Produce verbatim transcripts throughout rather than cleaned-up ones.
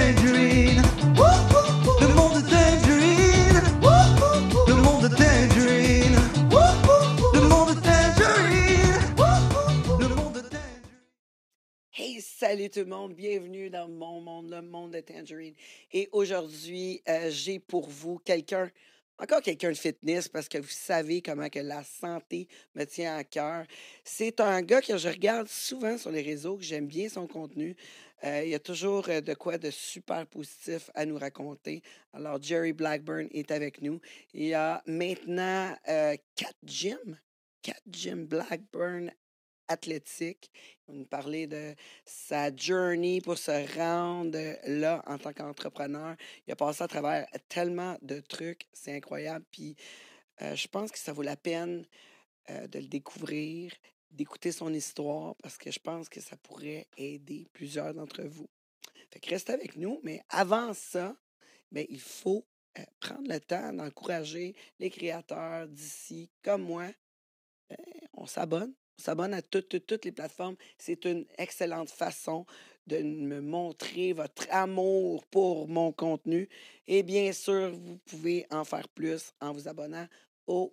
Tangerine. Le monde de Tangerine. Le monde de Tangerine. Le monde de Tangerine. Le monde de Tangerine. Hey, salut tout le monde, bienvenue dans mon monde, le monde de Tangerine. Et aujourd'hui, euh, j'ai pour vous quelqu'un, encore quelqu'un de fitness, parce que vous savez comment que la santé me tient à cœur. C'est un gars que je regarde souvent sur les réseaux, que j'aime bien son contenu. Euh, il y a toujours euh, de quoi de super positif à nous raconter. Alors, Jerry Blackburn est avec nous. Il y a maintenant euh, quatre gyms, quatre gyms Blackburn athlétique. Il va nous parler de sa journey pour se rendre là en tant qu'entrepreneur. Il a passé à travers tellement de trucs, c'est incroyable. Puis euh, je pense que ça vaut la peine euh, de le découvrir, d'écouter son histoire, parce que je pense que ça pourrait aider plusieurs d'entre vous. Fait que restez avec nous, mais avant ça, ben, il faut euh, prendre le temps d'encourager les créateurs d'ici, comme moi. Ben, on s'abonne. On s'abonne à toutes, toutes, toutes les plateformes. C'est une excellente façon de me montrer votre amour pour mon contenu. Et bien sûr, vous pouvez en faire plus en vous abonnant au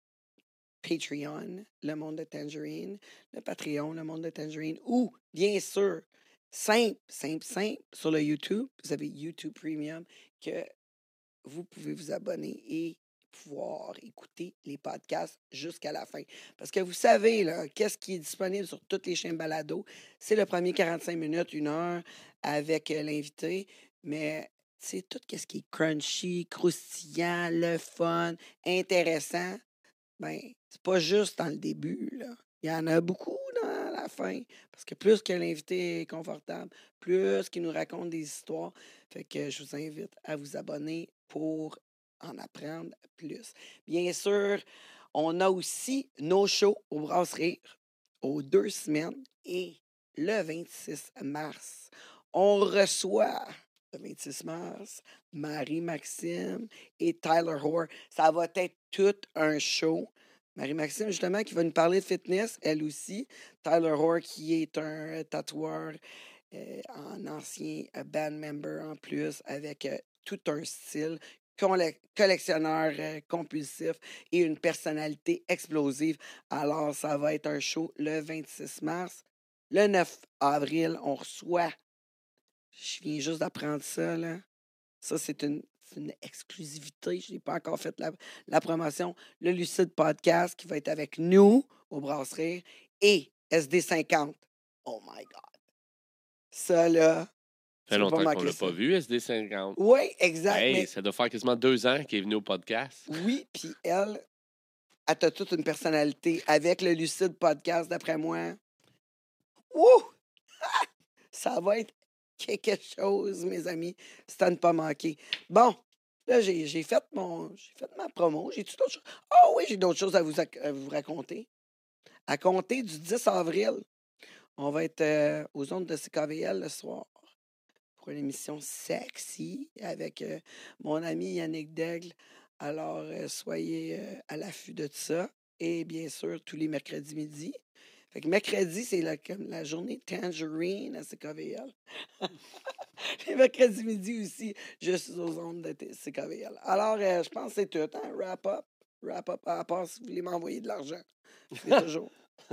Patreon, le monde de Tangerine, le Patreon, le monde de Tangerine, ou bien sûr, simple, simple, simple, sur le YouTube, vous avez YouTube Premium que vous pouvez vous abonner et pouvoir écouter les podcasts jusqu'à la fin. Parce que vous savez, là, qu'est-ce qui est disponible sur toutes les chaînes balado? C'est le premier quarante-cinq minutes, une heure avec euh, l'invité, mais c'est tout ce qui est crunchy, croustillant, le fun, intéressant. Ben, c'est pas juste dans le début, là. Il y en a beaucoup dans la fin. Parce que plus que l'invité est confortable, plus qu'il nous raconte des histoires. Fait que je vous invite à vous abonner pour en apprendre plus. Bien sûr, on a aussi nos shows au Brasserie aux deux semaines. Et le vingt-six mars, on reçoit, le vingt-six mars, Marie-Maxime et Tyler Hoare. Ça va être tout un show. Marie-Maxime, justement, qui va nous parler de fitness, elle aussi. Tyler Hoare, qui est un tatoueur, euh, en ancien euh, band member en plus, avec euh, tout un style, colle- collectionneur euh, compulsif et une personnalité explosive. Alors, ça va être un show le vingt-six mars. Le neuf avril, on reçoit, je viens juste d'apprendre ça, là. Ça, c'est une, c'est une exclusivité. Je n'ai pas encore fait la, la promotion. Le Lucide Podcast qui va être avec nous au Brasserie et S D cinquante. Oh my God. Ça, là, Ça tu fait peux longtemps pas qu'on manquer l'a ça. pas vu, S D cinquante. Oui, exact. Hey, Mais ça doit faire quasiment deux ans qu'il est venu au podcast. oui, puis elle, elle a toute une personnalité avec le Lucide Podcast, d'après moi. Wouh! Ça va être quelque chose, mes amis. C'est à ne pas manquer. Bon, là, j'ai, j'ai fait mon. J'ai fait ma promo. J'ai-tu d'autres choses? Ah oui, j'ai d'autres choses à vous, ac- à vous raconter. À compter du dix avril, on va être euh, aux ondes de C K V L le soir pour une émission sexy avec euh, mon ami Yannick Daigle. Alors, euh, soyez euh, à l'affût de ça. Et bien sûr, tous les mercredis midi. Fait que mercredi, c'est la, comme la journée Tangerine à C K V L. Les mercredis midi aussi, je suis aux ondes de T- C K V L. Alors, euh, je pense que c'est tout, hein? Wrap up. Wrap up, à part si vous voulez m'envoyer de l'argent. Je fais toujours.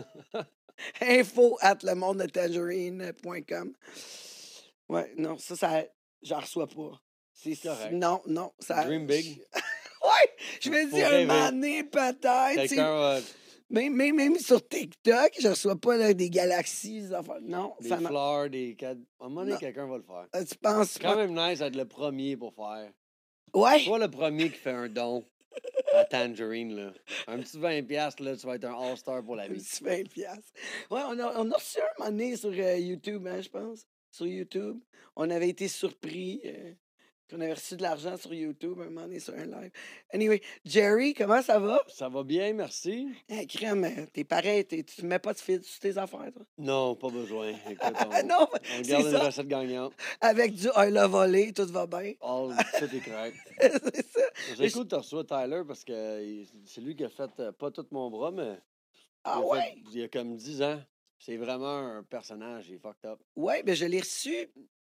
Info at le monde de tangerine point com. Ouais, non, ça, ça j'en reçois pas. C'est correct. Non, non, ça. Dream big. Ouais, je me Faut dis un rêver. moment donné, peut-être. tu sais, Quelqu'un va. Même, même, même sur TikTok, je reçois pas là, des galaxies, des affaires. Non, Des ça m'a. fleurs, des cadres. À un moment donné, Non. quelqu'un va le faire. Euh, Tu penses C'est quand pas? même nice d'être le premier pour faire. Ouais. Toi, le premier qui fait un don à Tangerine, là. Un petit vingt piastres, là, tu vas être un all-star pour la Un vie. petit vingt piastres. Ouais, on a, on a reçu un moment donné sur euh, YouTube, hein, je pense. Sur YouTube. On avait été surpris euh, qu'on avait reçu de l'argent sur YouTube un moment donné sur un live. Anyway, Jerry, comment ça va? Ça va bien, merci. Hey, crème, euh, t'es pareil, t'es- tu mets pas de fil sur tes affaires, toi. Non, pas besoin. Écoute, on, Ah non, on c'est garde une ça. recette gagnante. Avec du I love volley, tout va bien. All, tout est correct. C'est ça. C'est cool de te reçois Tyler parce que il- c'est lui qui a fait euh, pas tout mon bras, mais Ah il, a ouais? fait, il y a comme dix ans. C'est vraiment un personnage, il est fucked up. Ouais, ben je l'ai reçu.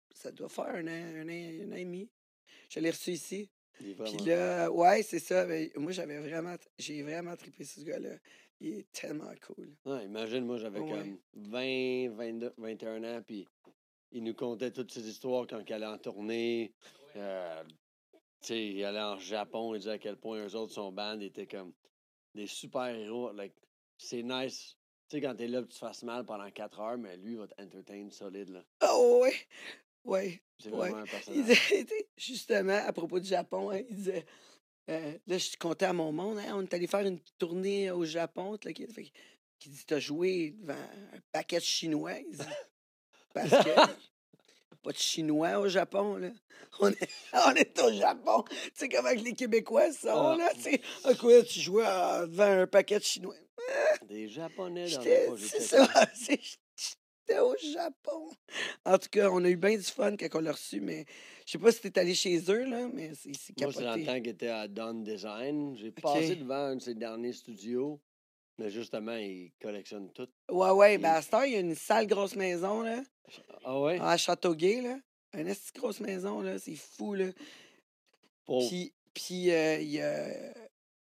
ça doit faire un an, un an, un an et demi. Je l'ai reçu ici. Il est Puis vraiment- là, ouais, c'est ça. Mais moi, j'avais vraiment, j'ai vraiment trippé sur ce gars-là. Il est tellement cool. Ouais, imagine, moi, j'avais Ouais. comme vingt, vingt-deux, vingt et un ans, puis il nous contait toutes ces histoires quand il allait en tournée. Euh, tu sais, il allait en Japon, il disait à quel point eux autres, son band, étaient comme des super-héros. Like, c'est nice. Tu sais, quand t'es là, tu te fasses mal pendant quatre heures, mais lui, il va t'entertain solide, là. Oh, ouais. Ouais. C'est Ouais. vraiment un Il personnage. disait, tu sais, justement, à propos du Japon, hein, il disait, euh, là, je comptais à mon monde, hein, on est allé faire une tournée au Japon. tout le kit. Fait que- qu'il dit, t'as joué devant un paquet de Chinois. Il dit, parce que pas de Chinois au Japon, là. On est, on est au Japon. Tu sais comment que les Québécois sont, Ah. là. Tu sais, à quoi tu jouais euh, devant un paquet de Chinois? Des Japonais dans J'étais, le c'est ça, c'est- j'étais au Japon. En tout cas, on a eu bien du fun quand on l'a reçu, mais je sais pas si t'es allé chez eux, là, mais c'est c'est Moi, c'est dans le capoté. temps qu'il était à Dawn Design. J'ai passé devant un de ses derniers studios, mais justement, il collectionne tout. Ouais, ouais, Il- ben à cette heure, il y a une sale grosse maison, là, Ah ouais? à Châteauguay, là. Une esti de grosse maison, là, c'est fou, là. Pour- Puis, puis euh, il y a un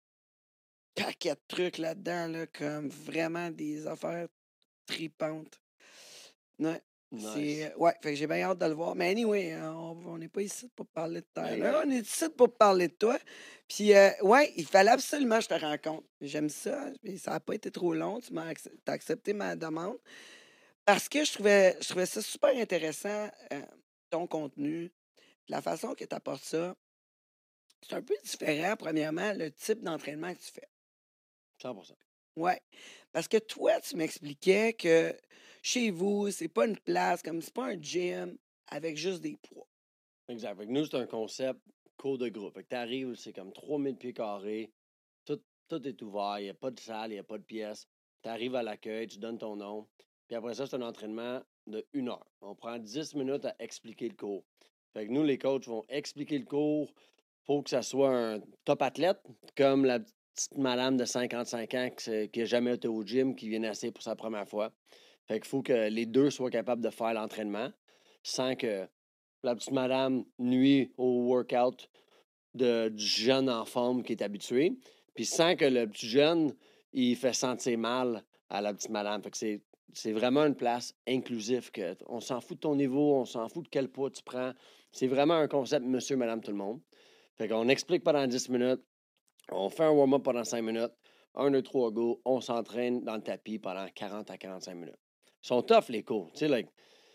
paquet de trucs là-dedans, là, comme vraiment des affaires tripantes. Ouais. Nice. C'est, ouais, fait que j'ai bien hâte de le voir. Mais anyway, euh, on on n'est pas ici pour parler de terre. Ben, là. ben. On est ici pour parler de toi. Puis, euh, ouais, il fallait absolument que je te rencontre. J'aime ça. Puis ça n'a pas été trop long. Tu m'as ac- t'as accepté ma demande. Parce que je trouvais, je trouvais ça super intéressant, euh, ton contenu. La façon que tu apportes ça. C'est un peu différent, premièrement, le type d'entraînement que tu fais. cent pour cent. Ouais. Parce que toi, tu m'expliquais que chez vous, c'est pas une place, comme c'est pas un gym avec juste des poids. Exact. Fait que nous, c'est un concept cours de groupe. Fait que t'arrives, c'est comme trois mille pieds carrés. Tout, tout est ouvert. Il n'y a pas de salle, il n'y a pas de pièce. Tu arrives à l'accueil, tu donnes ton nom. Puis après ça, c'est un entraînement de une heure. On prend dix minutes à expliquer le cours. Fait que nous, les coachs vont expliquer le cours. Faut que ça soit un top athlète, comme la petite madame de cinquante-cinq ans qui n'a jamais été au gym, qui vient essayer pour sa première fois. Fait qu'il faut que les deux soient capables de faire l'entraînement sans que la petite madame nuit au workout de, du jeune en forme qui est habitué, puis sans que le petit jeune, il fait sentir mal à la petite madame. Fait que c'est, c'est vraiment une place inclusive. Que on s'en fout de ton niveau, on s'en fout de quel poids tu prends. C'est vraiment un concept monsieur, madame, tout le monde. Fait qu'on explique pendant dix minutes, on fait un warm-up pendant cinq minutes, un, deux, trois, go, on s'entraîne dans le tapis pendant quarante à quarante-cinq minutes. Ils sont tough, les cours. Tu sais, like,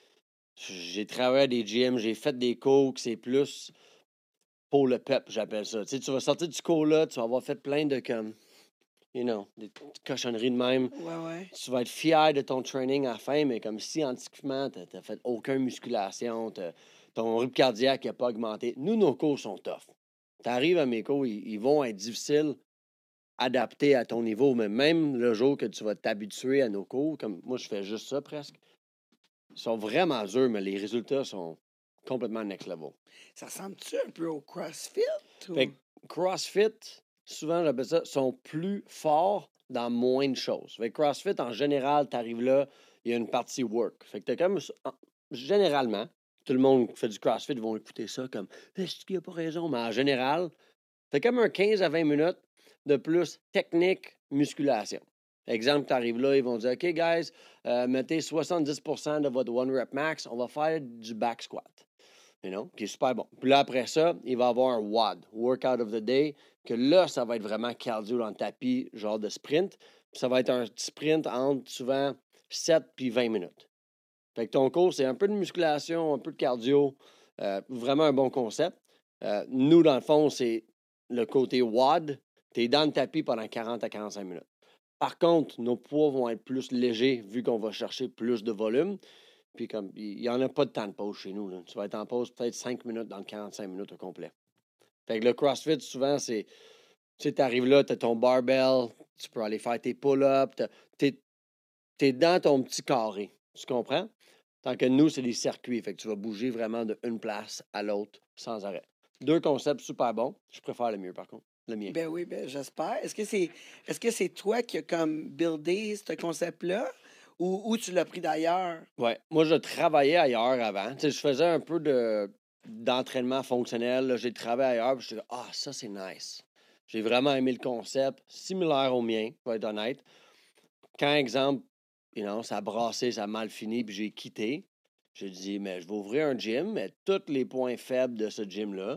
j'ai travaillé à des gyms, j'ai fait des cours que c'est plus pour le pep, j'appelle ça. Tu sais, tu vas sortir du cours là, tu vas avoir fait plein de comme, you know, des petites cochonneries de même. Ouais, ouais. Tu vas être fier de ton training à la fin, mais comme scientifiquement, tu n'as fait aucune musculation, t'as- ton rythme cardiaque n'a pas augmenté. Nous, nos cours sont tough. Tu arrives à mes cours, ils, ils vont être difficiles, adaptés à ton niveau, mais même le jour que tu vas t'habituer à nos cours, comme moi, je fais juste ça presque, ils sont vraiment durs, mais les résultats sont complètement next level. Ça ressemble-tu un peu au CrossFit? Ou... Fait que CrossFit, souvent, j'appelle ça, sont plus forts dans moins de choses. Fait que CrossFit, en général, tu arrives là, il y a une partie work. Fait que t'as comme, en- généralement, tout le monde qui fait du CrossFit vont écouter ça comme, est-ce qu'il n'y a pas raison? Mais en général, t'as comme un quinze à vingt minutes de plus technique, musculation. Exemple, tu arrives là, ils vont dire, OK, guys, euh, mettez soixante-dix pour cent de votre one rep max, on va faire du back squat. You know, qui est super bon. Puis là, après ça, il va y avoir un W O D, Workout of the Day, que là, ça va être vraiment cardio dans le tapis, genre de sprint. Puis ça va être un sprint entre souvent sept puis vingt minutes. Fait que ton cours, c'est un peu de musculation, un peu de cardio, euh, vraiment un bon concept. Euh, nous, dans le fond, c'est le côté W O D. Tu es dans le tapis pendant quarante à quarante-cinq minutes. Par contre, nos poids vont être plus légers vu qu'on va chercher plus de volume. Puis comme il n'y en a pas de temps de pause chez nous. Là. Tu vas être en pause peut-être cinq minutes dans le quarante-cinq minutes au complet. Fait que le CrossFit, souvent, c'est. Tu sais, tu arrives là, tu as ton barbell, tu peux aller faire tes pull-ups, tu es dans ton petit carré. Tu comprends? Tant que nous, c'est des circuits. Fait que tu vas bouger vraiment d'une place à l'autre sans arrêt. Deux concepts super bons. Je préfère le mieux, par contre. Le mien. Ben oui, ben j'espère. Est-ce que c'est est-ce que c'est toi qui as comme buildé ce concept-là? Ou, ou tu l'as pris d'ailleurs? Ouais. Moi, je travaillais ailleurs avant. Tu sais, je faisais un peu de d'entraînement fonctionnel. là. J'ai travaillé ailleurs. Puis je suis ah, ça, c'est nice. J'ai vraiment aimé le concept. Similaire au mien, pour être honnête. Quand, exemple, you know, ça a brassé, ça a mal fini, puis j'ai quitté, j'ai dit, mais je vais ouvrir un gym, mais tous les points faibles de ce gym-là,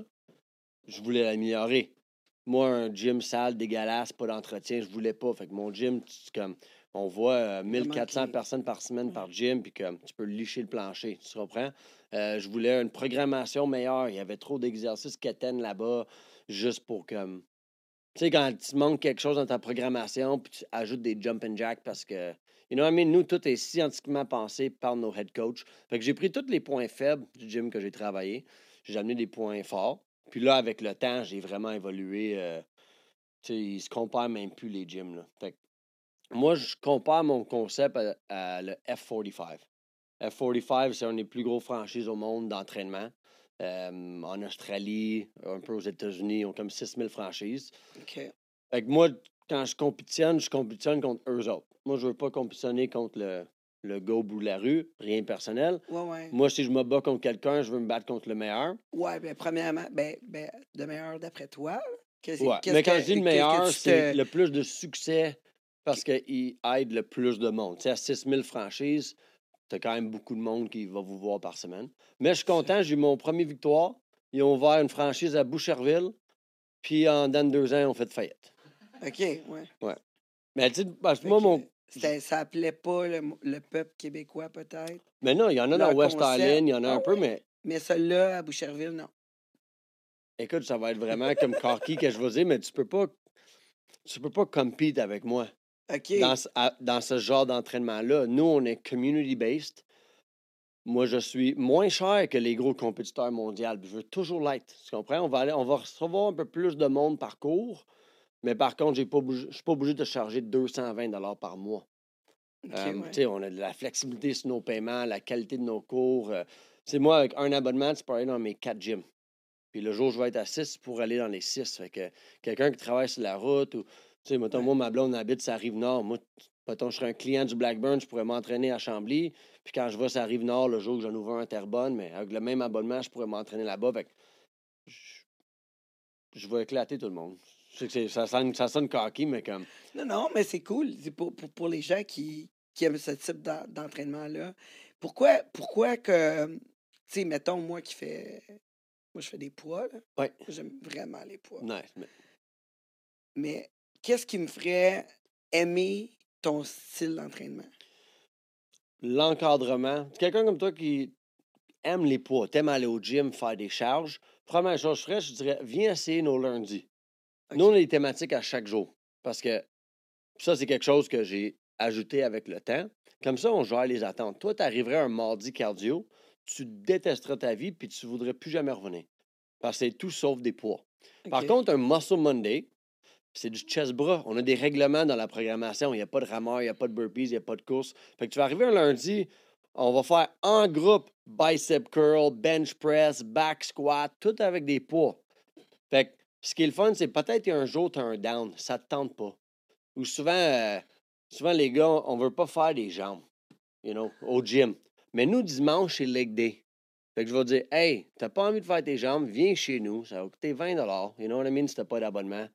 je voulais l'améliorer. Moi, un gym sale, dégueulasse, pas d'entretien, je voulais pas. Fait que mon gym, tu- comme, on voit euh, mille quatre cents Vraiment qui- personnes par semaine par gym, puis comme tu peux licher le plancher, tu comprends? Euh, je voulais une programmation meilleure. Il y avait trop d'exercices quétaines là-bas, juste pour comme. Tu sais, quand tu manques quelque chose dans ta programmation, puis tu ajoutes des jump and jack parce que, you know what I mean? Nous, tout est scientifiquement pensé par nos head coach. Fait que j'ai pris tous les points faibles du gym que j'ai travaillé. J'ai amené des points forts. Puis là, avec le temps, j'ai vraiment évolué. euh, tu sais, ils se comparent même plus les gyms, là. Fait que moi, je compare mon concept à, à le F quarante-cinq. F quarante-cinq, c'est une des plus grosses franchises au monde d'entraînement. Euh, en Australie, un peu aux États-Unis, ils ont comme six mille franchises. OK. Fait que moi, quand je compétitionne, je compétitionne contre eux autres. Moi, je veux pas compétitionner contre le, le gars au bout de la rue, rien de personnel. Ouais, ouais. Moi, si je me bats contre quelqu'un, je veux me battre contre le meilleur. Ouais, ben, premièrement, ben, ben, de meilleur d'après toi. là. Qu'est-ce- Ouais. qu'est-ce Mais quand que- je dis le qu'est-ce que meilleur, tu c'est te- le plus de succès parce qu'il aide le plus de monde. Tu sais, à six mille franchises, t'as quand même beaucoup de monde qui va vous voir par semaine. Mais je suis content, j'ai eu mon premier victoire. Ils ont ouvert une franchise à Boucherville, puis en dans deux ans, ils ont fait faillite. OK, ouais. Mais tu sais, parce que Fait moi, que mon. c'était- ça appelait pas le, le peuple québécois, peut-être. Mais non, il y en a dans Leur West concept. Island, il y en a Ah un peu, ouais? mais Mais celui-là, à Boucherville, non. écoute, ça va être vraiment comme cocky que je vais dire, mais tu peux pas. Tu peux pas compete avec moi OK. dans, ce- à- dans ce genre d'entraînement-là. Nous, on est community-based. Moi, je suis moins cher que les gros compétiteurs mondiaux. puis Je veux toujours l'être. Tu comprends? On va, aller, on va recevoir un peu plus de monde par cours, mais par contre, j'ai pas bougé- je ne suis pas obligé de charger deux cent vingt dollars par mois. OK, Euh, ouais. tu sais, On a de la flexibilité sur nos paiements, la qualité de nos cours. euh. Tu sais, moi, avec un abonnement, tu peux aller dans mes quatre gyms. Puis le jour où je vais être à six, pour aller dans les six. Fait que quelqu'un qui travaille sur la route ou, tu sais, mettons, Ouais. moi, ma blonde habite sur la Rive-Nord. Moi, mettons, je serais un client du Blackburn, je pourrais m'entraîner à Chambly. Puis quand je vais sur la Rive-Nord, le jour où j'en ouvre un à Terrebonne, mais avec le même abonnement, je pourrais m'entraîner là-bas. Fait que je, je vais éclater tout le monde. Je sais que c'est- ça sonne, ça sonne cocky, mais comme. Non, non, mais c'est cool. C'est pour, pour, pour les gens qui, qui aiment ce type d'en- d'entraînement-là. Pourquoi, pourquoi que, tu sais, mettons, moi qui fais. Moi, je fais des poids, là. Ouais, Moi, j'aime vraiment les poids. nice. Mais Mais qu'est-ce qui me ferait aimer ton style d'entraînement? l'encadrement. Quelqu'un comme toi qui aime les poids, t'aimes aller au gym, faire des charges, première chose que je ferais, je dirais, viens essayer nos lundis. OK. Nous, on a des thématiques à chaque jour. Parce que ça, c'est quelque chose que j'ai ajouté avec le temps. Comme ça, on gère les attentes. Toi, tu arriverais un mardi cardio, tu détesteras ta vie, puis tu voudrais plus jamais revenir. Parce que c'est tout sauf des poids. Par OK. contre, un Muscle Monday, c'est du chest-bras. On a des règlements dans la programmation. Il n'y a pas de rameur, il n'y a pas de burpees, il n'y a pas de course. Fait que tu vas arriver un lundi, on va faire en groupe bicep curl, bench press, back squat, tout avec des poids. Fait que ce qui est le fun, c'est peut-être qu'un jour, tu as un down. Ça ne te tente pas. Ou souvent, euh, souvent, les gars, on ne veut pas faire des jambes, you know, au gym. Mais nous, dimanche, c'est leg day. Fait que je vais dire, hey, t'as pas envie de faire tes jambes, viens chez nous, ça va coûter vingt dollars. You know what I mean, si t'as pas d'abonnement.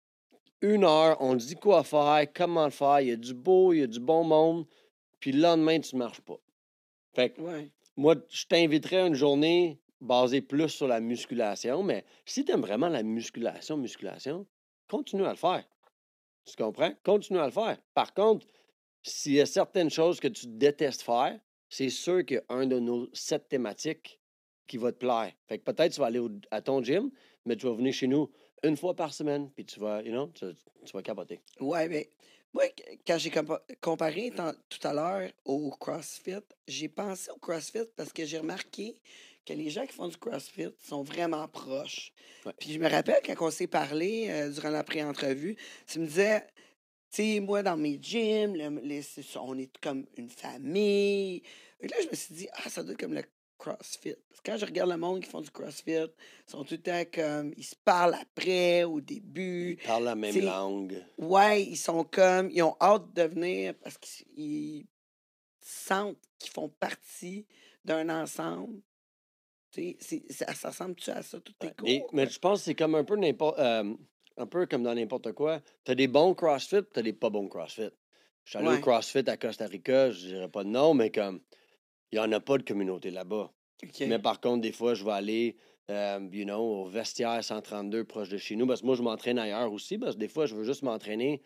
Une heure, on te dit quoi faire, comment le faire, il y a du beau, il y a du bon monde, puis le lendemain, tu ne marches pas. Fait que Ouais. moi, je t'inviterais à une journée basée plus sur la musculation, mais si tu aimes vraiment la musculation, musculation, continue à le faire. Tu comprends? Continue à le faire. Par contre, s'il y a certaines choses que tu détestes faire, c'est sûr qu'il y a un de nos sept thématiques qui va te plaire. Fait que peut-être tu vas aller au- à ton gym, mais tu vas venir chez nous une fois par semaine, puis tu vas, you know, tu, tu vas capoter. Ouais, mais moi, qu- quand j'ai compa- comparé tant- tout à l'heure au CrossFit, j'ai pensé au CrossFit parce que j'ai remarqué que les gens qui font du CrossFit sont vraiment proches. Ouais. Puis je me rappelle quand on s'est parlé euh, durant la pré-entrevue, tu me disais, tu sais, moi, dans mes gyms, le- les- c'est ça, on est comme une famille. Et là, je me suis dit, ah, ça doit être comme le CrossFit. Parce que quand je regarde le monde qui font du CrossFit, ils sont tout le temps comme, ils se parlent après, au début. Ils parlent la même C'est- langue. Ouais, ils sont comme, ils ont hâte de venir parce qu'ils sentent qu'ils font partie d'un ensemble. Tu sais, c'est- ça, ça ressemble-tu à ça, tous tes cours? Les- mais je pense que c'est comme un peu n'importe euh, un peu comme dans n'importe quoi. Tu as des bons CrossFit, tu as des pas bons CrossFit. Je suis allé au Ouais. CrossFit à Costa Rica, je dirais pas de nom, mais comme il n'y en a pas de communauté là-bas. OK. Mais par contre, des fois, je vais aller euh, you know, au vestiaire cent trente-deux proche de chez nous, parce que moi, je m'entraîne ailleurs aussi, parce que des fois, je veux juste m'entraîner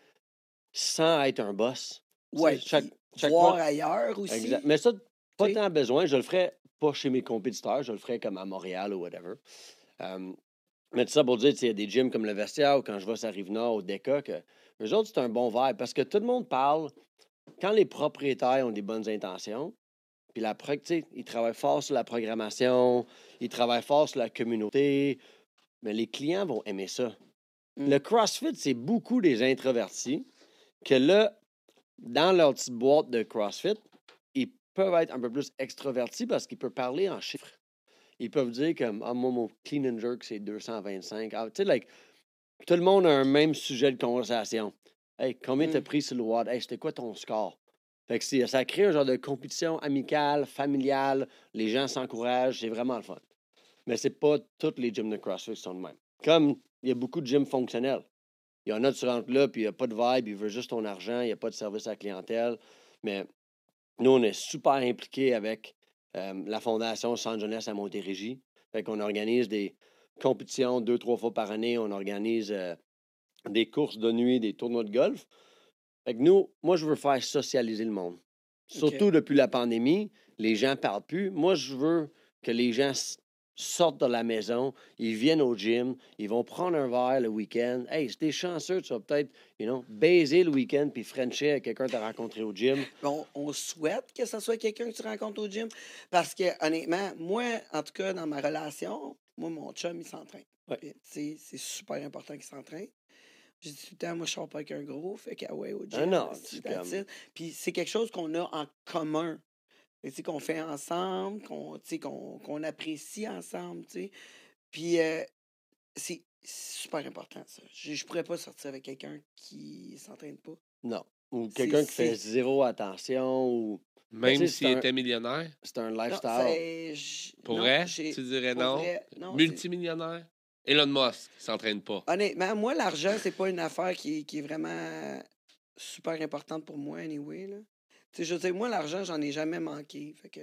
sans être un boss. Tu sais, Ouais, chaque, puis chaque voir fois- ailleurs aussi. Exact. Mais ça, pas Tu sais. tant besoin. Je le ferais pas chez mes compétiteurs, je le ferais comme à Montréal ou whatever. Euh, mais tout ça pour dire, tu sais, il y a des gyms comme le Vestiaire ou quand je vais sur la Rive-Nord, au Deca, que eux autres, c'est un bon vibe parce que tout le monde parle. Quand les propriétaires ont des bonnes intentions, puis la pro- tu sais, ils travaillent fort sur la programmation, ils travaillent fort sur la communauté, mais les clients vont aimer ça. Mm. Le CrossFit, c'est beaucoup des introvertis que là, dans leur petite boîte de CrossFit, ils peuvent être un peu plus extrovertis parce qu'ils peuvent parler en chiffres. Ils peuvent dire comme, ah, moi, mon clean and jerk, c'est deux cent vingt-cinq. Ah, tu sais, like, tout le monde a un même sujet de conversation. Hey, combien t'as Mm. pris sur le watt? Hey, c'était quoi ton score? Fait que c'est- ça crée un genre de compétition amicale, familiale. Les gens s'encouragent. C'est vraiment le fun. Mais c'est pas tous les gyms de CrossFit qui sont de même. Comme il y a beaucoup de gyms fonctionnels. Il y en a, tu rentres là, puis il n'y a pas de vibe, il veut juste ton argent, il n'y a pas de service à la clientèle. Mais nous, on est super impliqués avec euh, la Fondation Centre Jeunesse à Montérégie. Fait qu'on organise des compétitions deux, trois fois par année. On organise euh, des courses de nuit, des tournois de golf. Fait que nous, moi, je veux faire socialiser le monde. Surtout depuis la pandémie, les gens ne parlent plus. Moi, je veux que les gens s- sortent de la maison, ils viennent au gym, ils vont prendre un verre le week-end. Hey, si t'es chanceux, tu vas peut-être, you know, baiser le week-end puis frencher avec quelqu'un que tu as rencontré au gym. On, on souhaite que ce soit quelqu'un que tu rencontres au gym. Parce que, honnêtement, moi, en tout cas, dans ma relation, moi, mon chum, il s'entraîne. Ouais. Puis, tu sais, c'est super important qu'il s'entraîne. J'ai dit tout le temps, moi, je sors pas avec un gros, fait que, ah ouais, au gym. Ah non, c'est c'est that's comme- it. Puis c'est quelque chose qu'on a en commun. Fait que, tu sais, qu'on fait ensemble, qu'on, tu sais, qu'on, qu'on apprécie ensemble, tu sais. Puis euh, c'est super important, ça. Je, je pourrais pas sortir avec quelqu'un qui s'entraîne pas. Non. Ou C'est- quelqu'un qui fait c'est- zéro attention ou Même tu sais, s'il c'est un- était millionnaire? c'est un Non, lifestyle. c'est- j- Pour non, vrai? j'ai- Tu dirais pour non? vrai, non, c'est- Multimillionnaire? Elon Musk ne s'entraîne pas. Honnêtement, moi, l'argent, c'est pas une affaire qui, est- qui est vraiment super importante pour moi, anyway. Là. Tu sais, je veux dire, moi, l'argent, j'en ai jamais manqué. Fait que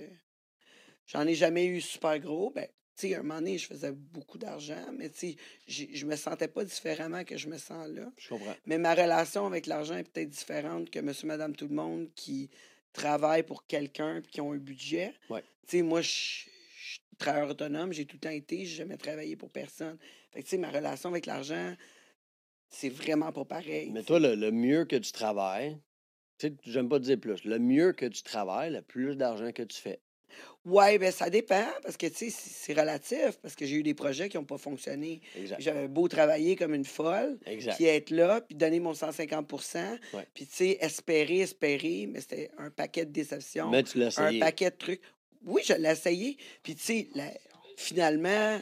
j'en ai jamais eu super gros. Ben, tu sais, un moment donné, je faisais beaucoup d'argent, mais tu sais, j'ai- je me sentais pas différemment que je me sens là. Je comprends. Mais ma relation avec l'argent est peut-être différente que monsieur, madame, tout le monde qui travaille pour quelqu'un et qui ont un budget. Ouais. Tu sais, moi, je je suis travailleur autonome, j'ai tout le temps été, j'ai jamais travaillé pour personne. Fait que, tu sais, ma relation avec l'argent, c'est vraiment pas pareil. Mais tu toi, sais. le, le mieux que tu travailles, tu sais, j'aime pas te dire plus, le mieux que tu travailles, le plus d'argent que tu fais. Ouais, ben ça dépend, parce que, tu sais, c'est c'est relatif, parce que j'ai eu des projets qui n'ont pas fonctionné. Exact. J'avais beau travailler comme une folle, Exact. puis être là, puis donner mon cent cinquante pour cent, Ouais. puis, tu sais, espérer, espérer, mais c'était un paquet de déceptions. Mais tu l'as un essayé. paquet de trucs. Oui, je l'ai essayé. Puis, tu sais, la- finalement,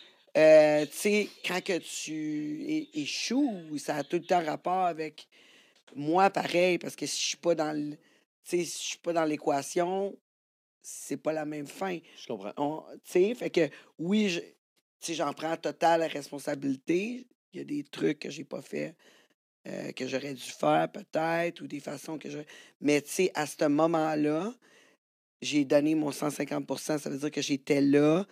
euh, tu sais, quand que tu é- échoues, ça a tout le temps rapport avec moi, pareil, parce que si je suis pas dans le, tu sais, si je suis pas dans l'équation, c'est pas la même fin. Je comprends. On- Tu sais, fait que oui, je- tu sais, j'en prends totale responsabilité. Il y a des trucs que j'ai pas fait, euh, que j'aurais dû faire peut-être, ou des façons que je. Mais tu sais, à ce moment-là, j'ai donné mon cent cinquante pour cent. Ça veut dire que j'étais là,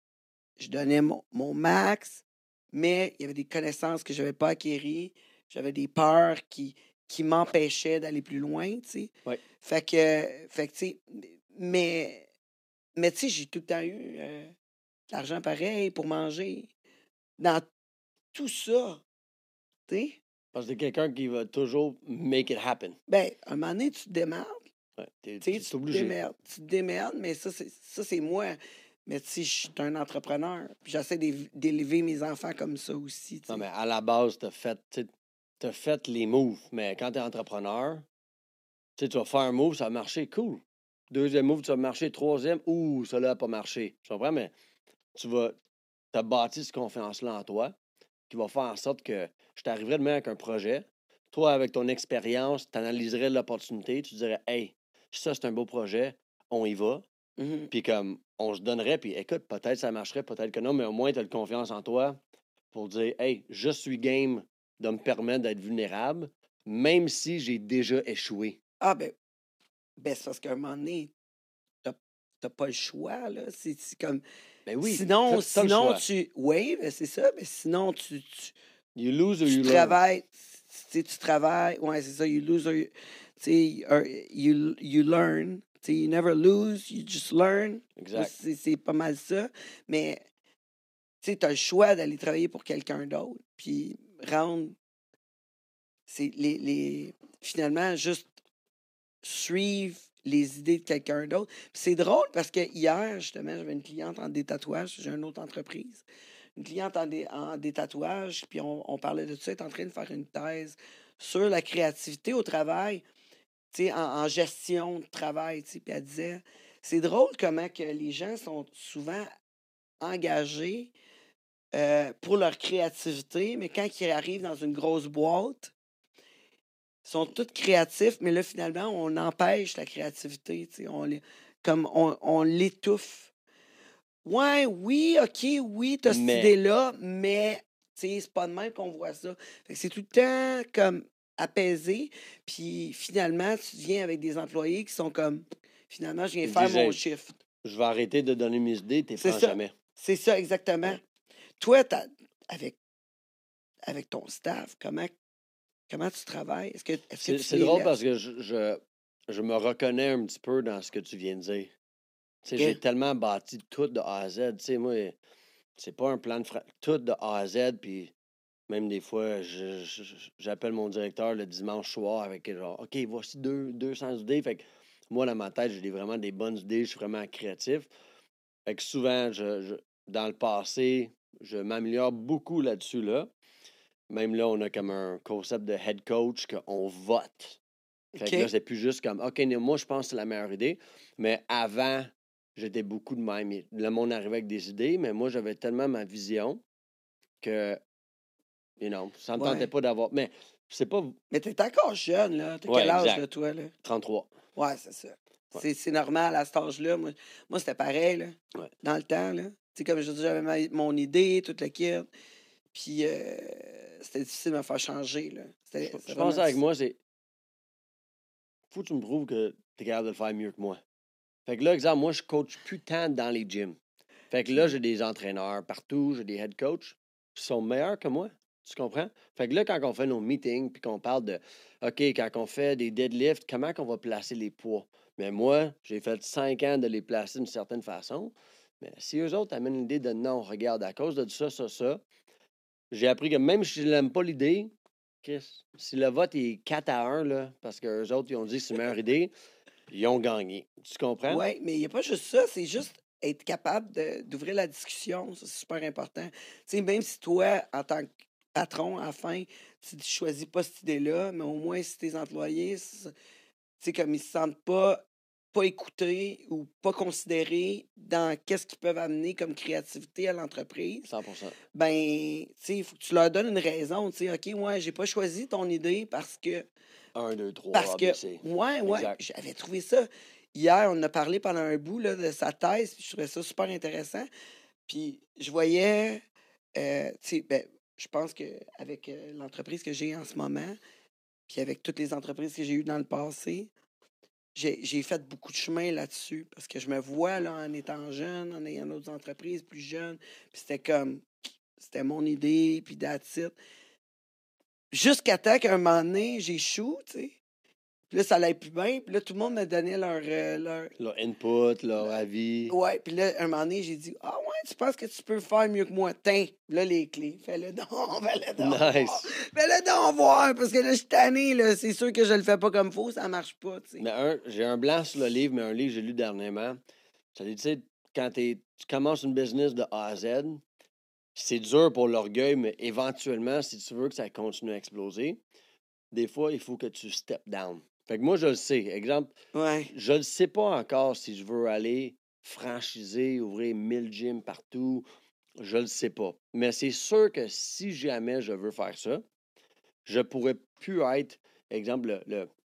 je donnais mon, mon max, mais il y avait des connaissances que je n'avais pas acquéries. J'avais des peurs qui, qui m'empêchaient d'aller plus loin, tu sais. Ouais. Fait que, fait que tu sais, mais, mais tu sais, j'ai tout le temps eu euh, de l'argent pareil pour manger. Dans tout ça, tu sais, Parce que t'es quelqu'un qui va toujours make it happen. ben, à un moment donné, tu te démerdes. Ouais, t'es, Tu sais, t'es tu te obligé. démerdes. Tu te démerdes, mais ça, c'est, ça, c'est moi. Mais tu sais, je suis un entrepreneur. Puis j'essaie d'év- d'élever mes enfants comme ça aussi. tu sais. Non, mais à la base, t'as fait, tu sais, t'as fait les moves. Mais quand t'es entrepreneur, tu sais, tu vas faire un move, ça va marcher, cool. Deuxième move, tu vas marcher. Troisième, ouh, ça là n'a pas marché. Tu comprends? Mais tu vas, t'as bâti cette confiance-là en toi qui va faire en sorte que je t'arriverai demain avec un projet. Toi, avec ton expérience, tu analyserais l'opportunité. Tu dirais, hey, ça, c'est un beau projet, on y va. Mhm. Puis comme, on se donnerait, puis écoute, peut-être ça marcherait, peut-être que non, mais au moins, tu as confiance en toi pour dire, hey, je suis game de me permettre d'être vulnérable, même si j'ai déjà échoué. Ah, ben, ben c'est parce qu'à un moment donné, t'as t'as pas le choix, là. C'est c'est comme. Ben oui, Sinon, t'as- t'as le sinon choix. tu. Oui, ben c'est ça. Mais sinon, tu, tu, You lose or tu you learn. travailles. Tu sais, tu travailles. Ouais, c'est ça. You lose or you. Tu sais, or you, you learn. Tu sais, you never lose, you just learn. Moi, Exact. C'est c'est pas mal ça. Mais, tu sais, t'as le choix d'aller travailler pour quelqu'un d'autre. Puis, rendre. C'est les, les. Finalement, juste suivre les idées de quelqu'un d'autre. Puis c'est drôle parce que hier, justement, j'avais une cliente en détatouage, j'ai une autre entreprise. Une cliente en, dé, en détatouage, puis on, on parlait de ça, elle est en train de faire une thèse sur la créativité au travail, tu sais, en, en gestion de travail, tu sais. Puis elle disait, c'est drôle comment que les gens sont souvent engagés euh, pour leur créativité, mais quand ils arrivent dans une grosse boîte, ils sont tous créatifs, mais là, finalement, on empêche la créativité, tu sais, on les, comme on, on l'étouffe. Ouais, oui, OK, oui, t'as cette Mais, idée-là, mais tu sais, c'est pas de même qu'on voit ça. Fait que c'est tout le temps comme apaisé, puis finalement, tu viens avec des employés qui sont comme, finalement, je viens ils faire disent, mon hey, shift. je vais arrêter de donner mes idées, t'es C'est prends ça, jamais. c'est ça, exactement. Ouais. Toi, t'as- avec, avec ton staff, comment, comment tu travailles? Est-ce que, est-ce que C'est tu c'est les drôle laisses? parce que je, je, je me reconnais un petit peu dans ce que tu viens de dire. Tu sais, j'ai OK? tellement bâti tout de A à Z. Tu sais, moi, c'est pas un plan de fra- tout de A à Z, puis même des fois, je- je- je- j'appelle mon directeur le dimanche soir avec genre, OK, voici deux, deux cents idées. Fait que moi, dans ma tête, j'ai des- vraiment des bonnes idées, je suis vraiment créatif. Fait que souvent, je, je- dans le passé, je m'améliore beaucoup là-dessus, là. Même là, on a comme un concept de head coach qu'on vote. Fait que là, OK? c'est plus juste comme, OK, non, moi, je pense que c'est la meilleure idée. Mais avant, j'étais beaucoup de même. Et Le monde arrivait avec des idées, mais moi, j'avais tellement ma vision que, you know, ça me tentait Ouais. pas d'avoir. Mais c'est pas. Mais t'es encore jeune, là. T'as Ouais, quel âge, exact. là, toi, là? trente-trois. Ouais, c'est ça. Ouais. C'est, c'est normal à cet âge-là. Moi, moi c'était pareil, là. Ouais. Dans le temps, là. Tu sais, comme je dis, j'avais ma- mon idée, toute la kit. Puis, euh, c'était difficile de me faire changer, là. C'était, Je, c'était je vraiment pense avec difficile. moi, c'est. Faut que tu me prouves que tu es capable de le faire mieux que moi. Fait que là, exemple, moi, je coach plus tant dans les gyms. Fait que là, OK. j'ai des entraîneurs partout, j'ai des head coachs qui sont meilleurs que moi. Tu comprends? Fait que là, quand on fait nos meetings puis qu'on parle de OK, quand on fait des deadlifts, comment qu'on va placer les poids? Mais moi, j'ai fait cinq ans de les placer d'une certaine façon. Mais si eux autres amènent l'idée de non, regarde, à cause de ça, ça, ça, j'ai appris que même si je n'aime pas l'idée, Chris, si le vote est quatre à un, là, parce qu'eux autres, ils ont dit que c'est une meilleure idée, ils ont gagné. Tu comprends? Ouais, mais il n'y a pas juste ça. C'est juste être capable de- d'ouvrir la discussion. Ça, c'est super important. Tu sais, même si toi, en tant que patron, à la fin, tu ne choisis pas cette idée-là, mais au moins, si tes employés, c'est- tu sais, comme ils se sentent pas, pas écoutés ou pas considérés dans qu'est-ce qu'ils peuvent amener comme créativité à l'entreprise, cent pour cent. ben, tu sais, il faut que tu leur donnes une raison. Tu sais, OK, ouais, j'ai pas choisi ton idée parce que un, deux, trois, parce A, que, B, C. ouais, ouais, Exact. j'avais trouvé ça. Hier, on a parlé pendant un bout là, de sa thèse, puis je trouvais ça super intéressant. Puis je voyais, euh, tu sais, ben, je pense qu'avec euh, l'entreprise que j'ai en ce moment, puis avec toutes les entreprises que j'ai eues dans le passé, j'ai j'ai fait beaucoup de chemin là-dessus parce que je me vois là, en étant jeune, en ayant d'autres entreprises plus jeunes, puis c'était comme, c'était mon idée, puis that's it. Jusqu'à temps qu'à un moment donné, j'échoue, tu sais. Puis là, ça allait plus bien. Puis là, tout le monde me donnait leur. euh, leur... Leur input, leur avis. Ouais, puis là, un moment donné, j'ai dit Ah ouais, tu penses que tu peux faire mieux que moi? Tiens, là, les clés. Fais-le donc, fais-le donc. voir. Nice. Fais-le donc voir, parce que là, je suis tanné, là. C'est sûr que je le fais pas comme faut, ça marche pas, tu sais. Mais un, j'ai un blanc sur le livre, mais un livre que j'ai lu dernièrement. Ça dit, tu sais, quand t'es- tu commences une business de A à Z, c'est dur pour l'orgueil, mais éventuellement, si tu veux que ça continue à exploser, des fois, il faut que tu step down. Fait que moi, je le sais. Exemple, Ouais. je ne sais pas encore si je veux aller franchiser, ouvrir mille gyms partout. Je le sais pas. Mais c'est sûr que si jamais je veux faire ça, je pourrais plus être, exemple, le, le,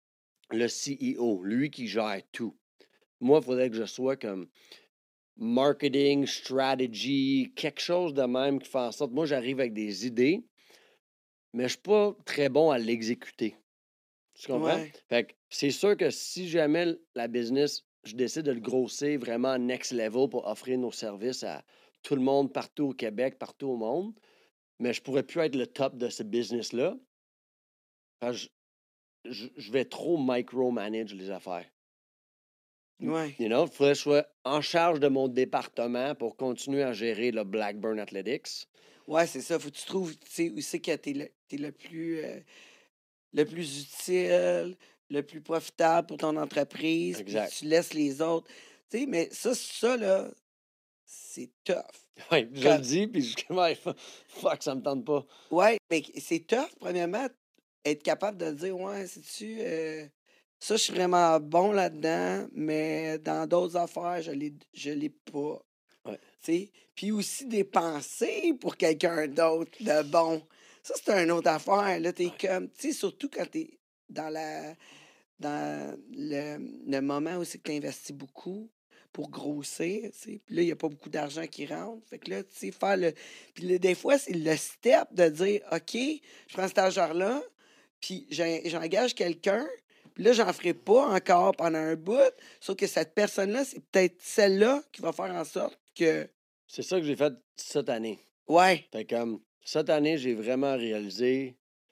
le C E O, lui qui gère tout. Moi, il faudrait que je sois comme marketing, strategy, quelque chose de même qui fait en sorte. Moi, j'arrive avec des idées, mais je ne suis pas très bon à l'exécuter. Tu comprends? Ouais. Fait que c'est sûr que si jamais l- la business, je décide de le grossir vraiment next level pour offrir nos services à tout le monde partout au Québec, partout au monde, mais je pourrais plus être le top de ce business-là. Fait que Je, je, je vais trop micromanage les affaires. Ouais. You know, il faudrait que je sois en charge de mon département pour continuer à gérer le Blackburn Athletics. Ouais, c'est ça. Faut que tu trouves, tu sais, où c'est que t'es le, t'es le plus euh, le plus utile, le plus profitable pour ton entreprise, puis Exact. tu laisses les autres. Tu sais, mais ça, ça, là, c'est tough. Oui, je Quand- le dis, puis je suis comme, Hey, fu- fuck, ça me tente pas. Ouais, mais c'est tough, premièrement, être capable de dire, ouais, sais-tu, euh, ça, je suis vraiment bon là-dedans, mais dans d'autres affaires, je l'ai, je l'ai pas. Ouais. Tu sais? Puis aussi dépenser pour quelqu'un d'autre de bon. Ça, c'est une autre affaire. Là, t'es comme, tu sais, surtout quand t'es dans la dans le, le moment où c'est que tu investis beaucoup pour grossir, tu sais. Puis là, il n'y a pas beaucoup d'argent qui rentre. Fait que là, tu sais, faire le. Puis là, des fois, c'est le step de dire, OK, je prends cet argent-là, puis j'en- j'engage quelqu'un, puis là, j'en ferai pas encore pendant un bout. Sauf que cette personne-là, c'est peut-être celle-là qui va faire en sorte que. C'est ça que j'ai fait cette année. Ouais, Fait comme, cette année, j'ai vraiment réalisé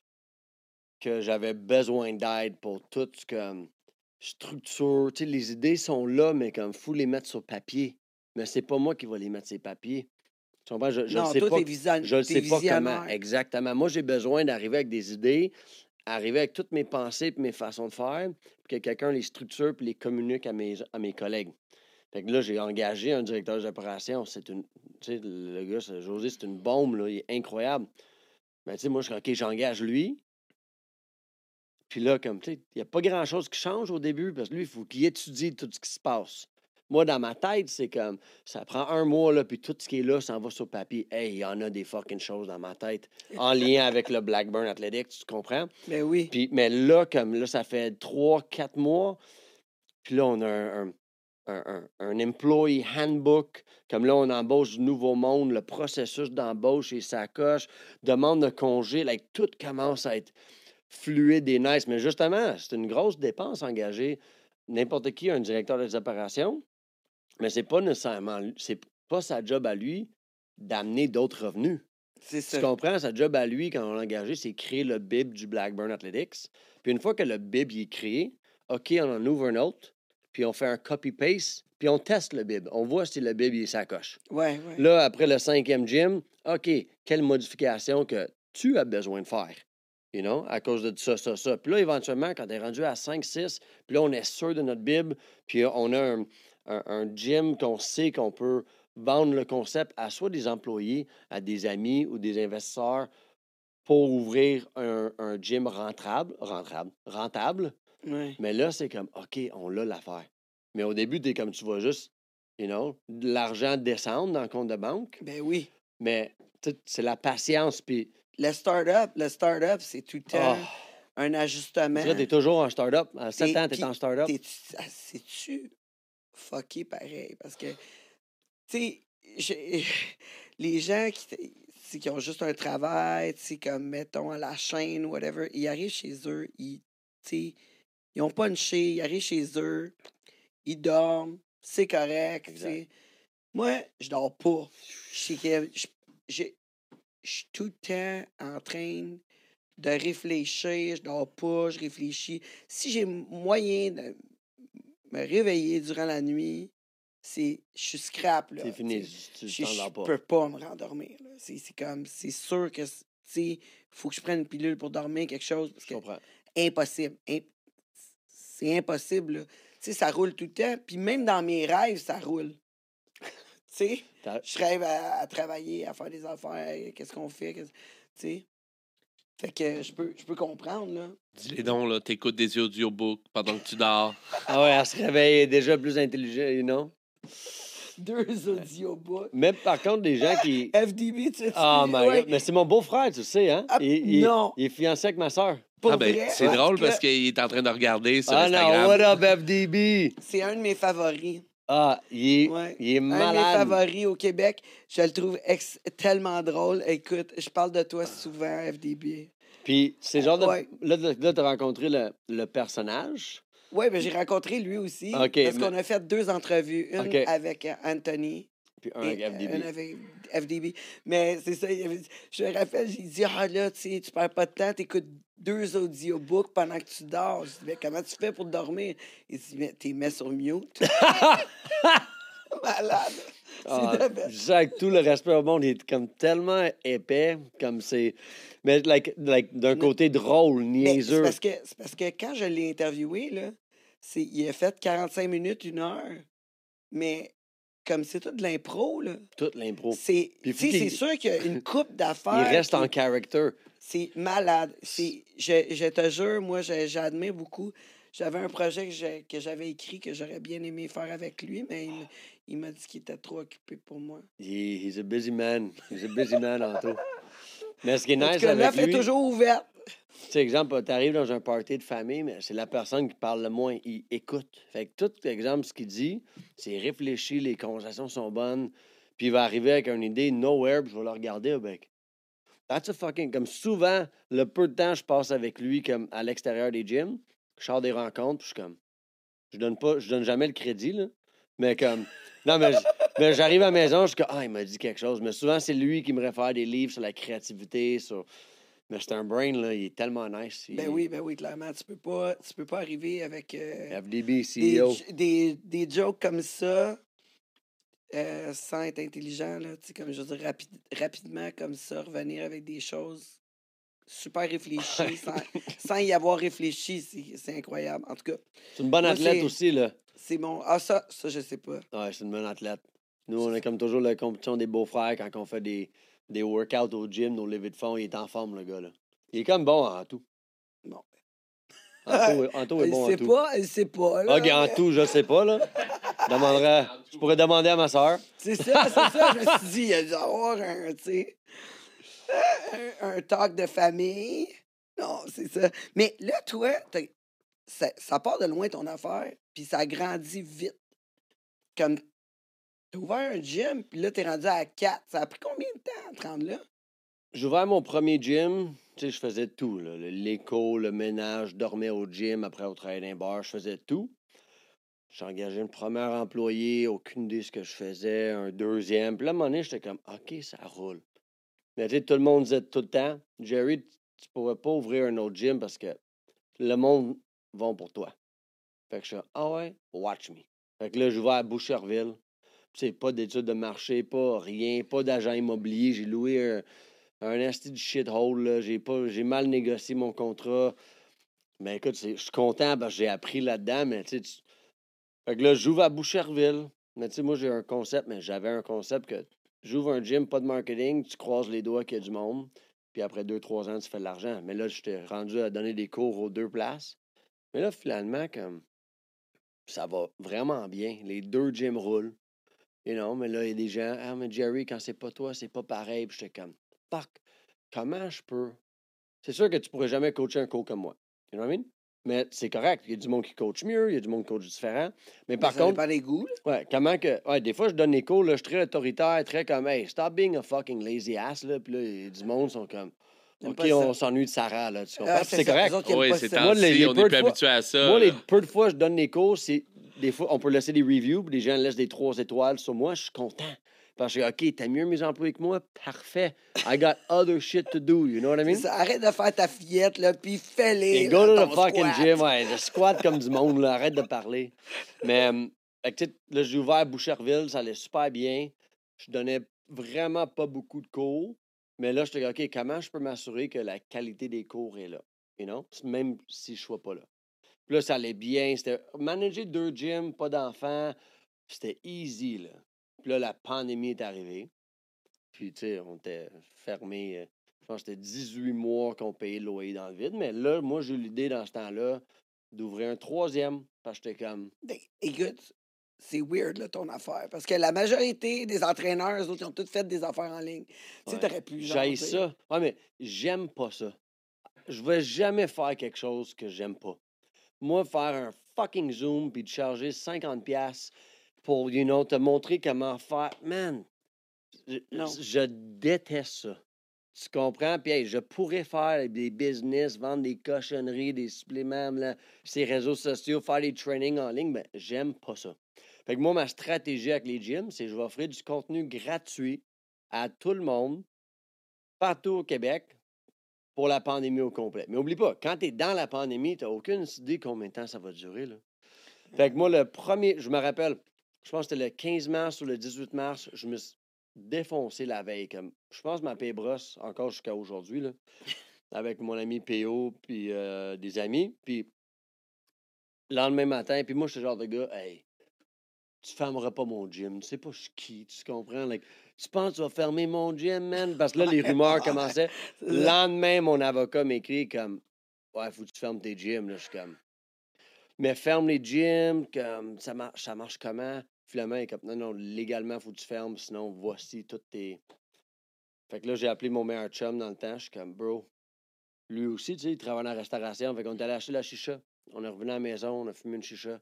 que j'avais besoin d'aide pour tout comme structure. Tu sais, les idées sont là, mais comme, faut les mettre sur papier. Mais c'est pas moi qui vais les mettre sur papier. Tu comprends? Je, je non, le sais toi, pas. t'es vision- Je ne t'es sais pas comment. visionnaire. Exactement. Moi, j'ai besoin d'arriver avec des idées, arriver avec toutes mes pensées et mes façons de faire, puis que quelqu'un les structure et les communique à mes, à mes collègues. Fait que là, j'ai engagé un directeur d'opération. C'est une. Tu sais, le gars, c'est- José, c'est une bombe, là. Il est incroyable. Mais tu sais, moi, je suis OK, j'engage lui. Puis là, comme, tu sais, il n'y a pas grand-chose qui change au début parce que lui, il faut qu'il étudie tout ce qui se passe. Moi, dans ma tête, c'est comme, ça prend un mois, là, puis tout ce qui est là s'en va sur papier. Hey, il y en a des fucking choses dans ma tête en lien avec le Blackburn Athletics, tu comprends? Ben oui. Puis, mais là, comme là, ça fait trois, quatre mois, puis là, on a un, un, un, un- un employee handbook. Comme là, on embauche du nouveau monde, le processus d'embauche et sa coche, demande de congé, like, tout commence à être fluide et nice. Mais justement, c'est une grosse dépense engagée. N'importe qui a un directeur des opérations, mais c'est pas nécessairement, lui- c'est pas sa job à lui d'amener d'autres revenus. C'est Tu ça. comprends? Sa job à lui, quand on l'a engagé, c'est créer le B I B du Blackburn Athletics. Puis une fois que le B I B il est créé, OK, on en ouvre un autre, puis on fait un copy-paste, puis on teste le B I B. On voit si le B I B il est sa coche. Ouais, ouais. Là, après le cinquième gym, OK, quelle modification que tu as besoin de faire? You know, à cause de ça, ça, ça. Puis là, éventuellement, quand tu es rendu à cinq, six, puis là, on est sûr de notre B I B, puis on a un, un, un gym qu'on sait qu'on peut vendre le concept à soit des employés, à des amis ou des investisseurs pour ouvrir un, un gym rentable, rentable, rentable. Ouais. Mais là, c'est comme, OK, on l'a l'affaire. Mais au début, tu es comme, tu vas juste, you know, de l'argent descendre dans le compte de banque. Ben oui. Mais tu sais, c'est la patience. Puis, Le start-up, le start-up, c'est tout le temps oh, un ajustement. tu es toujours en start-up. À sept T'es- ans, tu es puis en start-up. t'es-tu- ah, C'est-tu fucké pareil? Parce que, tu sais, j'ai- les gens qui, t- tu sais, qui ont juste un travail, tu sais, comme, mettons, à la chaîne, whatever, ils arrivent chez eux, ils, tu sais, ils ont pas une chez, ils arrivent chez eux, ils dorment, c'est correct, tu sais. Exact. Moi, je dors pas. Je sais que je- j'ai- je suis tout le temps en train de réfléchir, je dors pas, je réfléchis. Si j'ai moyen de me réveiller durant la nuit, c'est je suis scrap, là. C'est fini, tu sais. tu Je ne je t'endors pas. peux pas me rendormir, là. C'est c'est comme, c'est sûr que, c'est- tu sais, faut que je prenne une pilule pour dormir, quelque chose, parce Je que comprends. impossible. Im- C'est impossible, là. Tu sais, ça roule tout le temps, puis même dans mes rêves, ça roule. Tu sais? T'as- Je rêve à, à travailler, à faire des affaires, qu'est-ce qu'on fait, qu'est-ce- tu sais. Fait que je peux, je peux comprendre, là. Dis-les donc, là, t'écoutes des audiobooks pendant que tu dors. Ah ouais, elle se réveille elle est déjà plus intelligent, you know? Deux audiobooks. Mais par contre, des gens qui... F D B, tu sais. Oh tu- my ouais. God. Mais c'est mon beau-frère, tu sais, hein? Ah, il, il- non. il est fiancé avec ma soeur. Pour Ah ben, vrai, c'est en drôle tout cas, parce qu'il est en train de regarder sur Ah non, Instagram. what up, F D B? c'est un de mes favoris. Ah, il est, Ouais. il est Un de mes malade. favoris au Québec. Je le trouve ex- tellement drôle. Écoute, je parle de toi souvent, F D B. Puis, c'est genre de. Ouais. Là, là, là, t'as rencontré le, le personnage. Oui, ben, j'ai rencontré lui aussi. OK, parce mais- qu'on a fait deux entrevues. Une OK. avec euh, Anthony. Puis un et avec F D B. une avec F D B. Mais c'est ça, il avait dit- je me rappelle, j'ai dit, ah là, tu sais, tu perds pas de temps, t'écoutes deux audiobooks pendant que tu dors. Je dis, mais comment tu fais pour dormir? Il dit, mais t'es mets sur mute. Malade. Ah, C'est de bête. je sais, avec tout le respect au monde, il est comme tellement épais, comme c'est. Mais like, like, d'un côté drôle, Mais c'est niaiseux. parce, que, c'est parce que quand je l'ai interviewé, là, c'est, il a fait quarante-cinq minutes, une heure. Mais comme c'est tout de l'impro, là, Toute l'impro. c'est, Puis tu sais, faut c'est qu'il- sûr qu'il y a une coupe Il d'affaires. reste qui- en character. C'est malade. C'est, je, je te jure, moi, je- j'admire beaucoup. J'avais un projet que, j'ai- que j'avais écrit que j'aurais bien aimé faire avec lui, mais il, m- il m'a dit qu'il était trop occupé pour moi. He- he's a busy man. He's a busy man, Anto. Mais ce qui est En tout nice cas, avec l'offre est lui, toujours ouverte. tu sais, exemple, t'arrives dans un party de famille, mais c'est la personne qui parle le moins. Il écoute. Fait que tout, exemple, ce qu'il dit, c'est réfléchi, les conversations sont bonnes, puis il va arriver avec une idée nowhere, puis je vais le regarder avec. That's a fucking... Comme souvent, le peu de temps que je passe avec lui, comme à l'extérieur des gyms, je sors des rencontres, puis je suis comme... Je donne pas... Je donne jamais le crédit, là. Mais comme... Non, mais, j- mais j'arrive à la maison, je suis comme... Ah, il m'a dit quelque chose. Mais souvent, c'est lui qui me réfère des livres sur la créativité, sur... Mais c'est un brain, là, il est tellement nice. Il- Ben oui, ben oui, clairement. Tu peux pas, tu peux pas arriver avec euh, F D B, C des, E O. j- des, des jokes comme ça euh, sans être intelligent, là. Tu sais, comme je veux dire, rapi- rapidement comme ça, revenir avec des choses super réfléchies, sans, sans y avoir réfléchi, c'est c'est incroyable. En tout cas, C'est une bonne Moi, athlète c'est- aussi, là. c'est mon... Ah, ça, ça, je sais pas. Ouais, c'est une bonne athlète. Nous, on est comme toujours la compétition des beaux-frères quand on fait des, des workouts au gym, nos levées de fond. Il est en forme, le gars, là. Il est comme bon en tout. Bon. Anto, est- Anto est Il bon en sait tout. pas, il sait pas, là. Ok, en mais- tout, je sais pas, là. Je demanderais- Je pourrais demander à ma soeur. C'est ça, c'est ça. Je me suis dit, il a dû avoir un, tu sais, un, un talk de famille. Non, c'est ça. Mais là, toi, t'as- ça, ça part de loin ton affaire, puis ça grandit vite. Comme, t'as ouvert un gym, puis là, t'es rendu à quatre. Ça a pris combien de temps à te rendre là? J'ai ouvert mon premier gym. Tu sais, je faisais tout, là. Le- L'écho, le ménage, je dormais au gym, après au travail d'un bar, je faisais tout. J'ai engagé une première employée, aucune idée de ce que je faisais, un deuxième. Puis là, à un moment donné, j'étais comme, OK, ça roule. Mais tu sais, tout le monde disait tout le temps, Jerry, tu pourrais pas ouvrir un autre gym parce que le monde va pour toi. Fait que je suis ah ouais, watch me. Fait que là, je vais à Boucherville. Tu sais, pas d'études de marché, pas rien, pas d'agent immobilier. J'ai loué un, un esti de shithole, là. J'ai pas, j'ai mal négocié mon contrat. Mais écoute, c'est- je suis content parce que j'ai appris là-dedans, mais tu sais, tu- fait que là, j'ouvre à Boucherville. Mais tu sais, moi, j'ai un concept, mais j'avais un concept que j'ouvre un gym, pas de marketing, tu croises les doigts qu'il y a du monde, puis après deux, trois ans, tu fais de l'argent. Mais là, j'étais rendu à donner des cours aux deux places. Mais là, finalement, comme ça va vraiment bien. Les deux gyms roulent. Et non, mais là, il y a des gens, ah, mais Jerry, quand c'est pas toi, c'est pas pareil. Puis j'étais comme, fuck, comment je peux? C'est sûr que tu pourrais jamais coacher un coach comme moi. You know what I mean? Mais c'est correct. Il y a du monde qui coach mieux, il y a du monde qui coach différent. Mais par ça contre, dépend des goûts, là. ouais, comment que. Ouais, des fois, je donne les cours, là, je suis très autoritaire, très comme, hey, stop being a fucking lazy ass, là. Puis là, il y a du monde qui sont comme, J'aime OK, pas ça. on s'ennuie de Sarah, là. Tu comprends? Ah, Puis c'est ça, correct. eux autres, ils aiment Oui, pas c'est ça. Moi, les- temps-ci, les on peu est de plus fois- habitué à ça. Moi, les là. peu de fois que je donne les cours, c'est. Des fois, on peut laisser des reviews, puis les gens laissent des trois étoiles sur moi, je suis content. Parce que, OK, t'as mieux mes employés que moi? Parfait. I got other shit to do, you know what I mean? C'est ça, arrête de faire ta fillette, là, puis fais-les. Et là, go to ton the fucking squat. gym, ouais. Je squat comme du monde, là. Arrête de parler. Mais, euh, fait que, tu sais, là, j'ai ouvert à Boucherville, ça allait super bien. Je donnais vraiment pas beaucoup de cours. Mais là, j'étais OK, comment je peux m'assurer que la qualité des cours est là? You know? Même si je ne sois pas là. Puis là, ça allait bien. C'était manager deux gyms, pas d'enfants. C'était easy, là. Puis là, la pandémie est arrivée. Puis, tu sais, on était fermés. euh, Je pense que c'était dix-huit mois qu'on payait le loyer dans le vide. Mais là, moi, j'ai eu l'idée dans ce temps-là d'ouvrir un troisième. Parce que j'étais comme. Ben, écoute, c'est weird, là, ton affaire. Parce que la majorité des entraîneurs, eux autres, ils ont tous fait des affaires en ligne. Tu sais, Ouais. t'aurais pu, genre, J'haïs tu sais. ça. Ouais, mais j'aime pas ça. je vais jamais faire quelque chose que j'aime pas. Moi, faire un fucking Zoom puis te charger cinquante piastres pour, you know, te montrer comment faire. Man, je, Non. je déteste ça. Tu comprends? Puis, hey, je pourrais faire des business, vendre des cochonneries, des suppléments, là, ces réseaux sociaux, faire des trainings en ligne, mais j'aime pas ça. Fait que moi, ma stratégie avec les gyms, c'est que je vais offrir du contenu gratuit à tout le monde, partout au Québec, pour la pandémie au complet. Mais oublie pas, quand tu es dans la pandémie, tu n'as aucune idée combien de temps ça va durer. Là. Fait que moi, le premier, je me rappelle, je pense que c'était le quinze mars ou le dix-huit mars, je me suis défoncé la veille. Comme, je pense que ma paix brosse encore jusqu'à aujourd'hui, là, avec mon ami P O puis euh, des amis. Puis le lendemain matin, puis moi, je suis le genre de gars, hey, tu fermeras pas mon gym. Tu sais pas je suis qui, tu comprends? Like, tu penses que tu vas fermer mon gym, man? Parce que là, les rumeurs commençaient. Le lendemain, mon avocat m'écrit comme, ouais, faut que tu fermes tes gyms. Là, je suis comme, mais ferme les gyms, comme, ça marche, ça marche comment? Finalement, il est comme, non, non, légalement, faut que tu fermes, sinon, voici toutes tes. Fait que là, j'ai appelé mon meilleur chum dans le temps. Je suis comme, bro, lui aussi, tu sais, il travaille dans la restauration. Fait qu'on est allé acheter la chicha. On est revenu à la maison, on a fumé une chicha.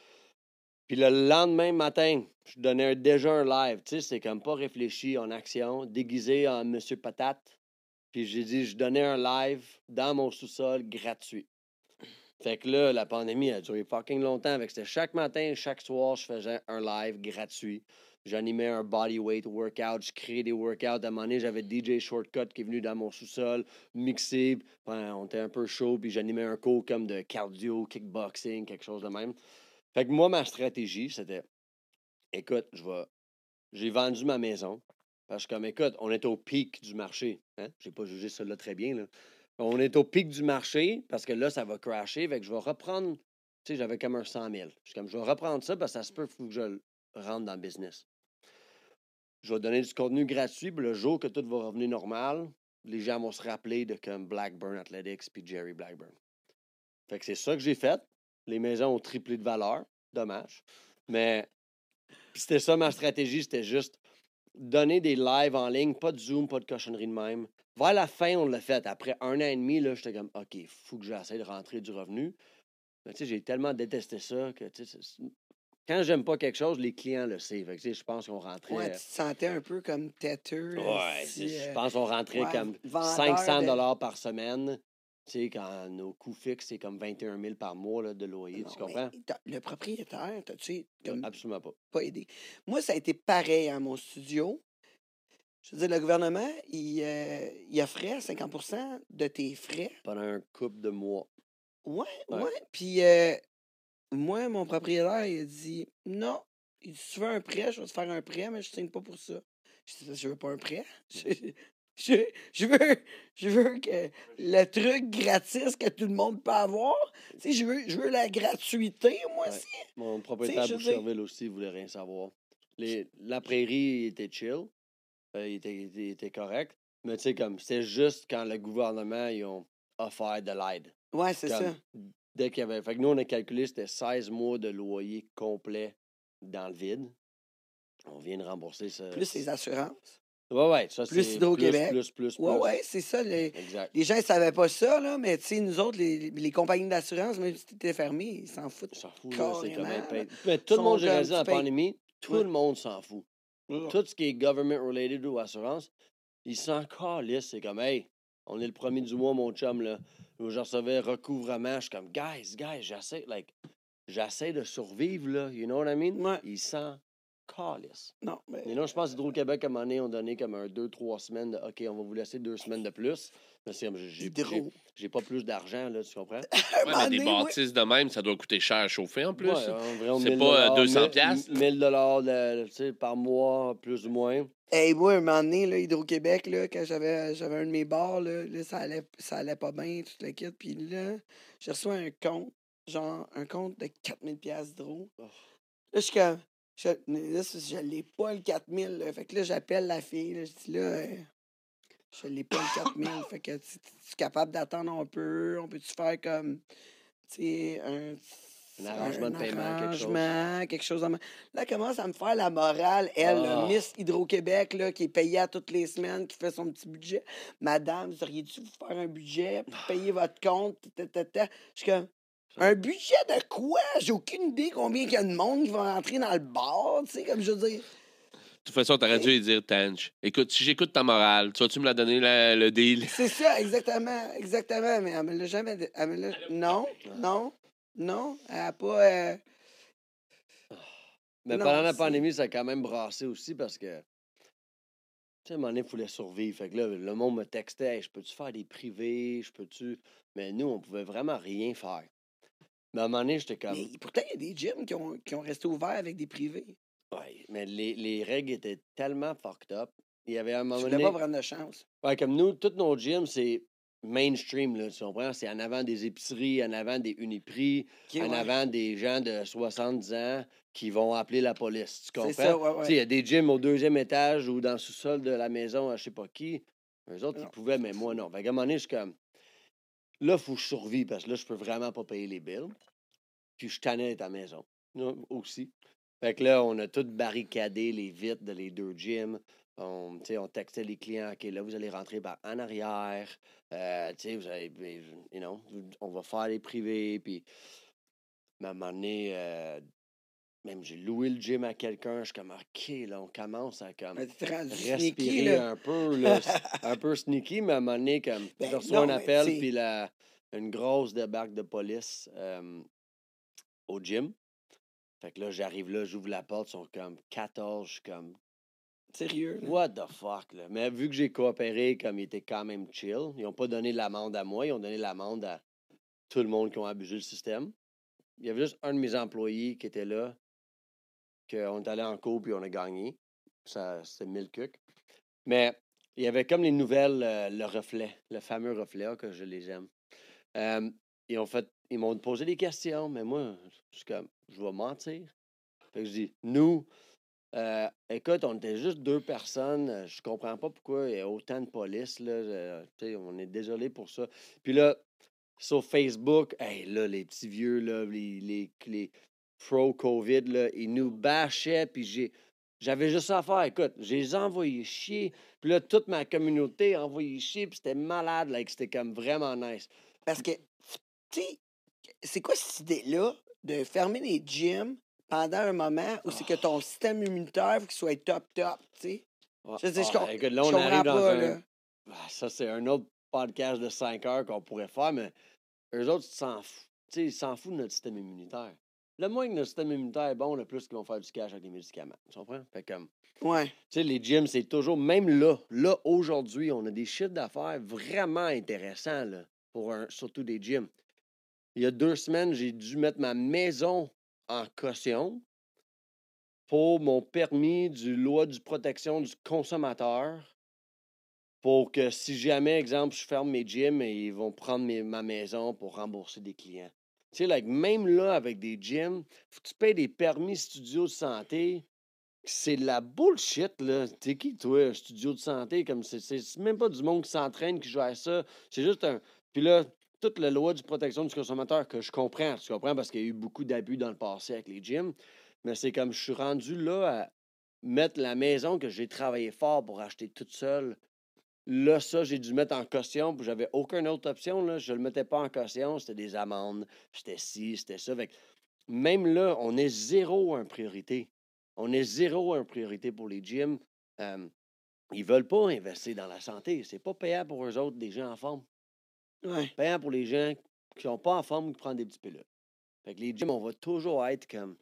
Puis le lendemain matin, je donnais un, déjà un live. Tu sais, c'est comme pas réfléchi, en action, déguisé en Monsieur Patate. Puis j'ai dit, je donnais un live dans mon sous-sol gratuit. Fait que là, la pandémie a duré fucking longtemps. Fait que c'était chaque matin, chaque soir, je faisais un live gratuit. J'animais un bodyweight workout, je créais des workouts. À un moment donné, j'avais D J Shortcut qui est venu dans mon sous-sol, mixé. Ben, on était un peu chaud, puis j'animais un cours comme de cardio, kickboxing, quelque chose de même. Fait que moi, ma stratégie, c'était, écoute, je vais, j'ai vendu ma maison. Parce que, comme, écoute, on est au pic du marché. Hein? J'ai pas jugé ça là très bien, là. On est au pic du marché parce que là, ça va crasher. Fait que je vais reprendre, tu sais, j'avais comme un cent mille. Je suis comme, je vais reprendre ça parce que ça se peut, il faut que je le rentre dans le business. Je vais donner du contenu gratuit, puis le jour que tout va revenir normal, les gens vont se rappeler de comme Blackburn Athletics puis Jerry Blackburn. Fait que c'est ça que j'ai fait. Les maisons ont triplé de valeur. Dommage. Mais c'était ça ma stratégie, c'était juste donner des lives en ligne, pas de Zoom, pas de cochonnerie de même. Vers la fin, on l'a fait. Après un an et demi, là, j'étais comme, OK, il faut que j'essaie de rentrer du revenu. Mais tu sais, j'ai tellement détesté ça que, tu sais, quand j'aime pas quelque chose, les clients le savent. Fait que, tu sais, je pense qu'on rentrait... Ouais, tu te sentais un peu comme têteux. Ouais, si, je euh, pense qu'on rentrait ouais, comme vendeur cinq cents de- dollars par semaine. Tu sais, quand nos coûts fixes, c'est comme vingt et un mille par mois là, de loyer, Non, tu comprends? mais t'as- le propriétaire, t'as-tu comme Absolument pas. pas aidé? Moi, ça a été pareil à mon studio. Je veux dire, le gouvernement, il, euh, il offrait cinquante pour cent de tes frais. Pendant un couple de mois. Ouais, Ouais. ouais. Puis euh, moi, mon propriétaire, il a dit non. Il dit, si tu veux un prêt, je vais te faire un prêt, mais je ne signe pas pour ça. Je dis, je veux pas un prêt. Je, je, je veux, je veux que le truc gratis que tout le monde peut avoir. Tu sais, je veux, je veux la gratuité, moi Ouais. aussi. Mon propriétaire je veux Boucherville aussi voulait rien savoir. Les, la prairie il était chill. Euh, il, était, il était- il était correct. Mais tu sais, comme, c'était juste quand le gouvernement, ils ont offert de l'aide. Ouais, c'est Comme, ça. Dès qu'il y avait. Fait que nous, on a calculé, c'était seize mois de loyer complet dans le vide. On vient de rembourser ça. Plus les assurances. Ouais, ouais, ça Plus c'est Hydro-Québec. plus, plus, plus, Ouais, plus. ouais, c'est ça. Les, Exact. les gens ne savaient pas ça, là, mais tu sais, nous autres, les, les compagnies d'assurance, même si t'étais fermé, ils s'en foutent. On s'en fout, là, c'est comme carrément, un pain. là. Mais tout le Sont monde, j'ai comme, réalisé tu dans la payes- pandémie, tout Ouais. le monde s'en fout. Ouais. Tout ce qui est government-related ou assurance, ils s'en calissent. C'est comme, hey, on est le premier du mois, mon chum, là. Où je recevais recouvrement, je suis comme, guys, guys, j'essaie, like, j'essaie de survivre, là. You know what I mean? Ouais. Ils s'en calissent. Non, mais... Et non, je pense qu'Hydro-Québec, à un moment donné, ont donné comme un deux, trois semaines de OK, on va vous laisser deux semaines de plus. Mais c'est comme, j'ai, j'ai, Hydro. j'ai pas plus d'argent, là, tu comprends? Un Ouais, moment mais des donné, moi- bâtisses de même, ça doit coûter cher à chauffer en plus. Ouais, environ C'est mille pas, euh, deux cents mille- piastres? mille dollars de- tu sais, par mois, plus ou moins. Hey, moi, un moment donné, là, Hydro-Québec, là, quand j'avais, j'avais un de mes bars, là, là, ça, allait, ça allait pas bien, tout le kit. Puis là, j'ai reçu un compte, genre un compte de quatre mille piastres d'Hydro. Oh. Là, je suis comme... Je, là, c'est- je l'ai pas, le quatre mille. Là. Fait que là, j'appelle la fille. Là, je dis là, euh, je l'ai pas, le quatre mille. Fait que tu es capable d'attendre un peu? On peut-tu faire comme, tu sais, un Un arrangement de paiement, quelque chose. arrangement, quelque chose. en- Là, elle commence à me faire la morale, elle, Ah. là, Miss Hydro-Québec, là, qui est payée à toutes les semaines, qui fait son petit budget. Madame, seriez-tu vous faire un budget pour payer votre compte? Ta, ta, ta. Je suis comme, un budget de quoi? J'ai aucune idée combien il y a de monde qui va rentrer dans le bar, tu sais, comme je veux dire. De toute façon, t'aurais dû lui dire, Tange, écoute, si j'écoute ta morale, tu vas-tu me la donner, la- le deal? C'est ça, exactement, exactement, mais elle me l'a jamais... elle me l'a- Non, non, non, elle a pas... euh, Mais Non, pendant la c'est- pandémie, ça a quand même brassé aussi parce que, tu sais, à un moment donné, il fallait survivre. Fait que là, le monde me textait, hey, je peux-tu faire des privés? Je peux-tu. Mais nous, on pouvait vraiment rien faire. Mais à un moment donné, j'étais comme. Mais pourtant, il y a des gyms qui ont, qui ont resté ouverts avec des privés. Ouais, mais les, les règles étaient tellement fucked up. Il y avait un Je moment voulais donné. pas prendre de chance. Ouais, comme nous, tous nos gyms, c'est mainstream, là, tu comprends? C'est en avant des épiceries, en avant des Uniprix, Ok, en ouais. avant des gens de soixante-dix ans qui vont appeler la police. Tu comprends? C'est ça, ouais, Tu sais, il y ouais. a des gyms au deuxième étage ou dans le sous-sol de la maison à je sais pas qui. Eux autres, Non. ils pouvaient, mais moi, non. Fait qu'à un moment donné, je suis comme. Là, il faut que je survive parce que là, je peux vraiment pas payer les bills. Puis je suis tanné d'être à la maison. Là, aussi. Fait que là, on a tout barricadé les vitres de les deux gyms. On, tu sais, on textait les clients, OK, là, vous allez rentrer par en arrière. Euh, tu sais, vous allez, you know, on va faire les privés. Puis, mais à un moment donné, euh, même j'ai loué le gym à quelqu'un. Je suis comme, OK, là, on commence à comme Mais t'es rendu respirer sneaky, là. un peu, là, s- un peu sneaky, mais à un moment donné, comme, Ben, je reçois non, un mais appel, tu sais- puis la, une grosse débarque de police euh, au gym. Fait que là, j'arrive là, j'ouvre la porte, ils sont comme quatorze, je suis comme, Sérieux, là. what the fuck, là. Mais vu que j'ai coopéré, comme ils étaient quand même chill, ils n'ont pas donné l'amende à moi, ils ont donné l'amende à tout le monde qui ont abusé le système. Il y avait juste un de mes employés qui était là, qu'on est allé en cours puis on a gagné. Ça, c'était mille cucs. Mais il y avait comme les nouvelles, euh, le reflet, le fameux reflet, ah, que je les aime. Euh, ils ont fait, ils m'ont posé des questions, mais moi, je suis comme, je vais mentir. Fait que je dis, nous, euh, écoute, on était juste deux personnes. euh, Je comprends pas pourquoi il y a autant de police. Là, euh, tu sais, on est désolé pour ça. Puis là, sur Facebook, hey, là, les petits vieux, là, les, les, les pro-COVID, là, ils nous bâchaient. Puis j'ai, j'avais juste ça à faire. Écoute, j'ai les envoyé chier. Puis là, toute ma communauté a envoyé chier. Puis c'était malade. Là, que c'était comme vraiment nice. Parce que, tu sais, c'est quoi cette idée-là de fermer les gyms pendant un moment où c'est que ton système immunitaire faut qu'il soit top, top, tu sais? Ouais. Je dis, je Ah, com- écoute, là, je on comprends arrive dans pas, un. là. Ah, ça, c'est un autre podcast de cinq heures qu'on pourrait faire, mais eux autres, ils s'en foutent. Tu sais, ils s'en foutent de notre système immunitaire. Le moins que notre système immunitaire est bon, le plus qu'ils vont faire du cash avec des médicaments. Tu comprends? Fait comme. Ouais. Tu sais, les gyms, c'est toujours. Même là, là, aujourd'hui, on a des chiffres d'affaires vraiment intéressants, là, pour un, surtout des gyms. Il y a deux semaines, j'ai dû mettre ma maison en caution pour mon permis du loi de protection du consommateur. Pour que si jamais, exemple, je ferme mes gyms, ils vont prendre mes- ma maison pour rembourser des clients. Tu sais, like, même là, avec des gyms, faut que tu payes des permis studio de santé. C'est de la bullshit, là. T'es qui, toi, un studio de santé? Comme c'est, c'est c'est même pas du monde qui s'entraîne, qui joue à ça. C'est juste un. Puis là, toute la loi de protection du consommateur que je comprends, tu comprends, parce qu'il y a eu beaucoup d'abus dans le passé avec les gyms. Mais c'est comme je suis rendu là à mettre la maison que j'ai travaillé fort pour acheter toute seule. Là, ça, j'ai dû mettre en caution, puis j'avais aucune autre option. Là. Je le mettais pas en caution, c'était des amendes, c'était ci, c'était ça. Fait que même là, on est zéro en priorité. On est zéro en priorité pour les gyms. Euh, ils veulent pas investir dans la santé. C'est pas payant pour eux autres, des gens en forme. Ouais. Payant pour les gens qui sont pas en forme ou qui prennent des petits pilules. Fait que les gyms, on va toujours être comme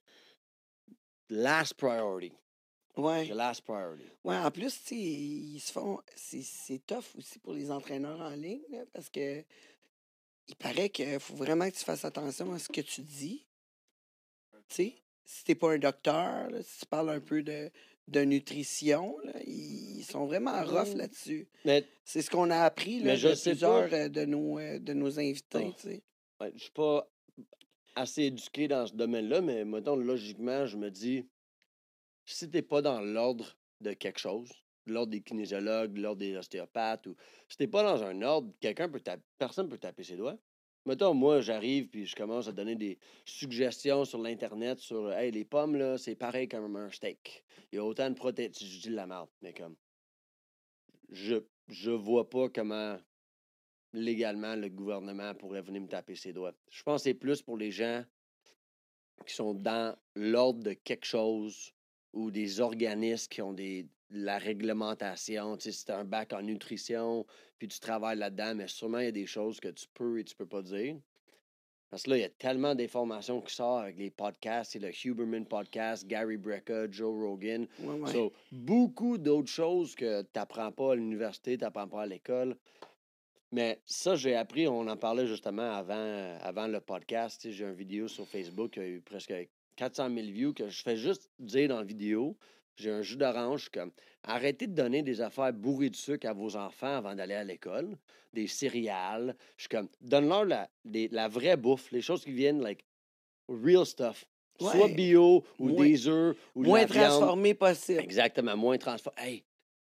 last priority. Ouais. The last priority. Ouais, en plus, tu sais, ils se font. C'est c'est tough aussi pour les entraîneurs en ligne, là, parce que il paraît qu'il faut vraiment que tu fasses attention à ce que tu dis. Tu sais, si t'es pas un docteur, là, si tu parles un peu de, de nutrition, là, ils sont vraiment rough Mm. là-dessus. Mais C'est ce qu'on a appris là, Mais je de sais plusieurs pas. euh, de nos, euh, de nos invités. Oh. tu sais. ouais, je suis pas assez éduqué dans ce domaine-là, mais mettons, logiquement, je me dis, si t'es pas dans l'ordre de quelque chose, de l'ordre des kinésiologues, de l'ordre des ostéopathes, ou si t'es pas dans un ordre, quelqu'un peut taper, personne peut taper ses doigts. mettons, moi, j'arrive puis je commence à donner des suggestions sur l'Internet sur hey, les pommes, là, c'est pareil comme un steak. Il y a autant de protéines. Je dis de la merde, mais comme je je vois pas comment légalement le gouvernement pourrait venir me taper ses doigts. Je pense que c'est plus pour les gens qui sont dans l'ordre de quelque chose ou des organismes qui ont des la réglementation. Tu sais, si tu as un bac en nutrition, puis tu travailles là-dedans, mais sûrement il y a des choses que tu peux et tu peux pas dire. Parce que là, il y a tellement d'informations qui sortent avec les podcasts. C'est le Huberman Podcast, Gary Brecka, Joe Rogan. Ouais, ouais. So, beaucoup d'autres choses que tu n'apprends pas à l'université, tu n'apprends pas à l'école. Mais ça, j'ai appris, on en parlait justement avant, avant le podcast. Tu sais, j'ai une vidéo sur Facebook qui a eu presque quatre cent mille views que je fais juste dire dans la vidéo. J'ai un jus d'orange comme arrêtez de donner des affaires bourrées de sucre à vos enfants avant d'aller à l'école, des céréales. Je suis comme donne-leur la, des- la vraie bouffe, les choses qui viennent like real stuff. Soit Ouais. bio ou Moins- des œufs ou de Moins la viande. transformé possible. Exactement, moins transformé. Hey,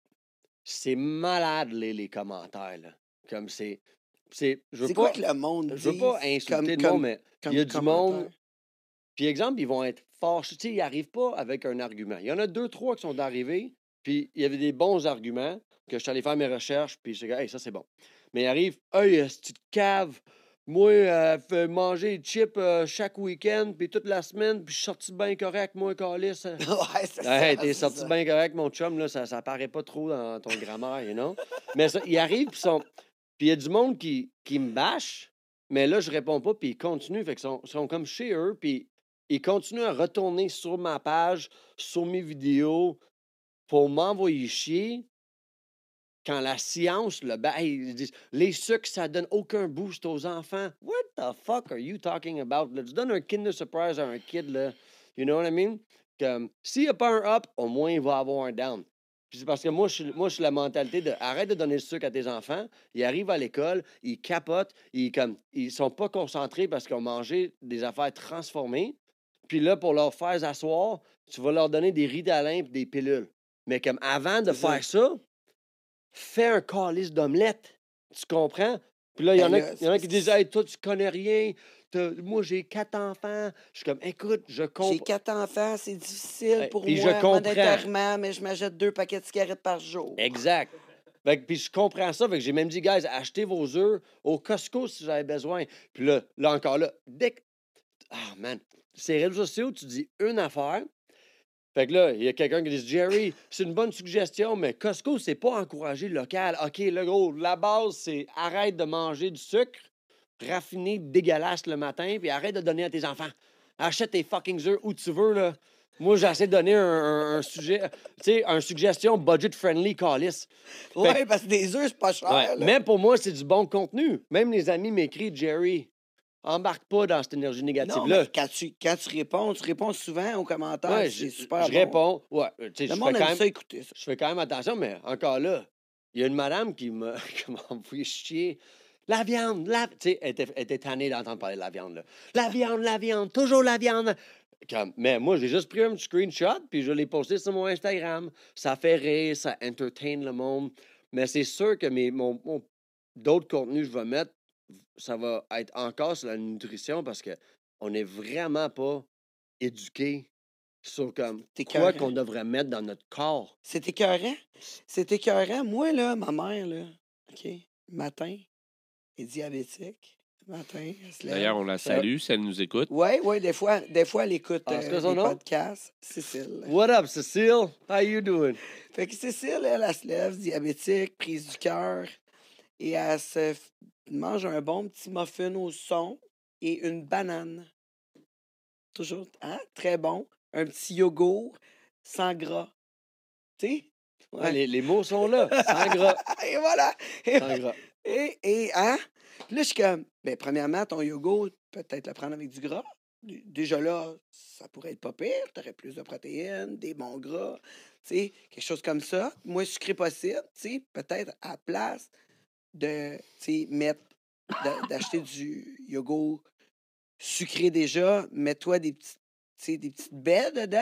c'est malade les, les commentaires là. Comme c'est c'est je veux C'est pas quoi que le monde je veux pas dit insulter comme- le comme- monde, mais comme il y a du commentaire? monde. Puis, exemple, ils vont être fâchés. Tu sais, ils n'arrivent pas avec un argument. Il y en a deux, trois qui sont arrivés, puis il y avait des bons arguments que je suis allé faire mes recherches, puis je suis dit, hey, ça, c'est bon. Mais ils arrivent, hey, cette petite cave, moi, euh, fais manger des chips euh, chaque week-end, puis toute la semaine, puis je suis sorti bien correct, moi, calice. ouais, c'est Hey, ça, t'es c'est sorti ça. bien correct, mon chum, là, ça, ça paraît pas trop dans ton grammaire, you know? Mais ça, ils arrivent, puis sont... Puis il y a du monde qui, qui me bâche, mais là, je réponds pas, puis ils continuent. Fait qu'ils sont, sont comme chez eux, puis ils continuent à retourner sur ma page, sur mes vidéos, pour m'envoyer chier. Quand la science, le ba- hey, ils disent les sucres, ça donne aucun boost aux enfants. What the fuck are you talking about? Là, tu donnes un Kinder Surprise à un kid, là. You know what I mean? Comme, s'il n'y a pas un up, au moins il va avoir un down. Puis c'est parce que moi, je suis, moi, je suis la mentalité de arrête de donner le sucre à tes enfants. Ils arrivent à l'école, ils capotent, ils comme ils sont pas concentrés parce qu'ils ont mangé des affaires transformées. Puis là, pour leur faire s'asseoir, tu vas leur donner des Ritalin et des pilules. Mais comme avant de C'est ça. faire ça, fais un calice d'omelette. Tu comprends? Puis là, il y en Ben a, là, il y en a c'est- qui disent hey, toi, tu connais rien. T'as- Moi, j'ai quatre enfants. Je suis comme écoute, je J'ai comprends. quatre enfants, c'est difficile Ouais, pour puis je moi comprends. monétairement, mais je m'achète deux paquets de cigarettes par jour. Exact. Fait que, puis je comprends ça. Fait que j'ai même dit, guys, achetez vos œufs au Costco si vous avez besoin. Puis là, là encore là, dès que. Ah, man. Ces réseaux sociaux, tu dis une affaire. Fait que là, il y a quelqu'un qui dit, Jerry, c'est une bonne suggestion, mais Costco, c'est pas encourager le local. OK, le gros, la base, c'est arrête de manger du sucre raffiné, dégueulasse le matin, puis arrête de donner à tes enfants. Achète tes fucking œufs où tu veux, là. Moi, j'essaie de donner un, un- un sujet, tu sais, une suggestion budget-friendly, calice. Fait Ouais, parce que des œufs, c'est pas cher. Ouais, là. mais pour moi, c'est du bon contenu. Même les amis m'écrivent, Jerry, embarque pas dans cette énergie Non, négative-là. mais quand tu, quand tu réponds, tu réponds souvent aux commentaires. Ouais, c'est je, super je bon. réponds. Ouais, tu sais, Le je fais monde quand aime même, ça écouter ça. je fais quand même attention, mais encore là, il y a une madame qui m'a qui m'a envoyé chier. La viande, la... Tu sais, elle était, elle était tannée d'entendre parler de la viande, là. La viande, la viande, toujours la viande. Comme, mais moi, j'ai juste pris un petit screenshot, puis je l'ai posté sur mon Instagram. Ça fait rire, ça entertain le monde. Mais c'est sûr que mes, mon, mon- d'autres contenus que je vais mettre, ça va être encore sur la nutrition parce que on n'est vraiment pas éduqué sur comme T'es quoi écœurant. qu'on devrait mettre dans notre corps. C'est écœurant. C'est écœurant. Moi, là, ma mère, là, OK, le matin, est diabétique. Le matin, elle se lève. D'ailleurs, on la salue si elle nous écoute. Oui, oui, des fois, des fois, elle écoute Ah, euh, c'est les quoi son nom? podcasts. Cécile. What up, Cécile? How you doing? Fait que Cécile, elle, elle se lève, diabétique, prise du cœur, et elle se f- mange un bon petit muffin au son et une banane. Toujours, hein? Très bon. Un petit yogourt sans gras. Tu sais? Ouais, les, les mots sont là. Sans gras. Et voilà. Et, Sans gras. et, et, hein? Puis là, je suis comme, ben, premièrement, ton yogourt, peut-être le prendre avec du gras. D- Déjà là, ça pourrait être pas pire. Tu aurais plus de protéines, des bons gras, tu sais, quelque chose comme ça. Moins sucré possible, tu sais, peut-être à la place de, tu sais, mettre, de- d'acheter du yogourt sucré déjà, mets-toi des petites, tu sais, des petites baies dedans,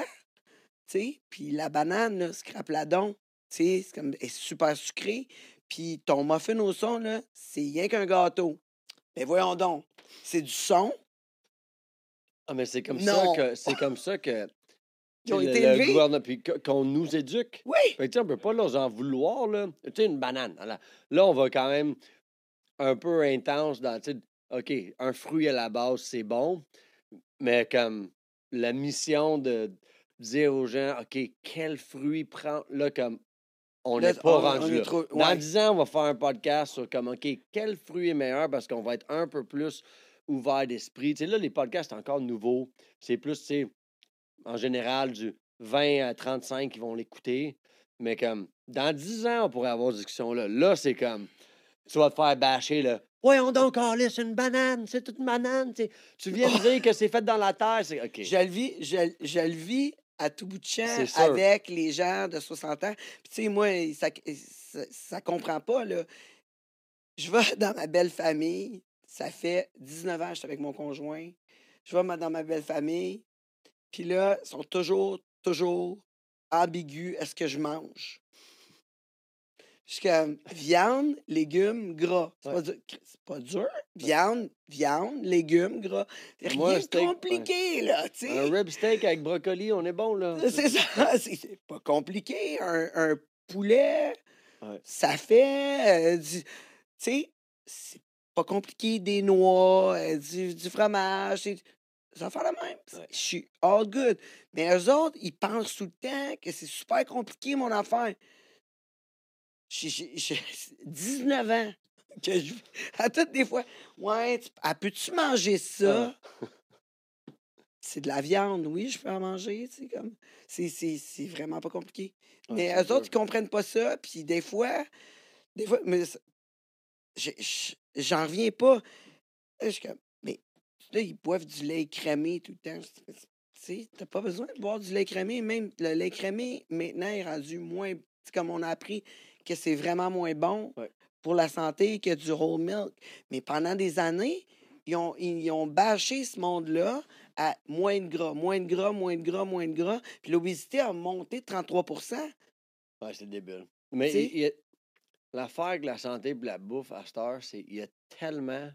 tu sais, puis la banane, là, scrape-la donc, tu sais, c'est comme, elle est super sucrée, puis ton muffin au son, là, c'est rien qu'un gâteau. Ben voyons donc. C'est du son. Ah, mais c'est comme Non. ça que c'est comme ça que Ils ont tu sais, été le, le élevés. gouvernement puis que- qu'on nous éduque. Oui. Fait que, tu sais, on peut pas leur en vouloir là. Tu sais, une banane. Là, là, on va quand même un peu intense dans, tu sais, OK, un fruit à la base, c'est bon, mais comme la mission de dire aux gens, OK, quel fruit prendre, là, comme on Là, n'est pas on- rendu on est là. trop- Dans ouais. dix ans, on va faire un podcast sur comme, OK, quel fruit est meilleur parce qu'on va être un peu plus ouvert d'esprit. Tu sais, là, les podcasts, c'est encore nouveau. C'est plus, tu sais, en général, du vingt à trente-cinq qui vont l'écouter. Mais comme, dans dix ans, on pourrait avoir cette discussion-là. Là, c'est comme, tu vas te faire bâcher, là. Voyons donc, Carlis, c'est une banane, c'est toute une banane. tu sais. Tu viens de dire que c'est fait dans la terre. C'est OK. Je le vis, je, je le vis à tout bout de champ C'est sûr. avec les gens de soixante ans. Puis, tu sais, moi, ça, ça, ça comprend pas, là. Je vais dans ma belle famille. Ça fait dix-neuf ans que je suis avec mon conjoint. Je vais ma- dans ma belle famille. Puis là, ils sont toujours, toujours ambigus. Est-ce que je mange? Je suis comme viande, légumes, gras. C'est pas, Ouais. dur. C'est pas dur. Viande, viande, légumes, gras. C'est Moi, rien un de steak, compliqué, là, tu sais. Un rib steak avec brocoli, on est bon, là. C'est ça, c'est c'est pas compliqué. Un, un poulet, Ouais. ça fait euh, du. Tu sais, c'est pas compliqué. Des noix, euh, du, du fromage. c'est- Ça fait la même. Ouais. Je suis all good. Mais eux autres, ils pensent tout le temps que c'est super compliqué, mon affaire. J'ai j'ai- j'ai dix-neuf ans. Que je, à toutes les fois, ouais, tu, ah, peux-tu manger ça? C'est de la viande, oui, je peux en manger, tu sais, comme. C'est, c'est, c'est vraiment pas compliqué. Ouais, Mais c'est eux autres, dur. ils comprennent pas ça, puis des fois, des fois, mais ça- j'ai- j'- j'en reviens pas. Là, je suis comme, mais là, ils boivent du lait écrémé tout le temps. Je dis, tu sais, t'as pas besoin de boire du lait écrémé. Même le lait écrémé, maintenant, est rendu moins. Tu sais, comme on a appris que c'est vraiment moins bon Ouais. pour la santé que du whole milk. Mais pendant des années, ils ont, ils ont bâché ce monde-là à moins de gras, moins de gras, moins de gras, moins de gras. Puis l'obésité a monté de trente-trois pour cent. Ouais, c'est débile. Mais Tu sais? il- il y a- l'affaire avec la santé et la bouffe à cette heure, c'est qu'il y a tellement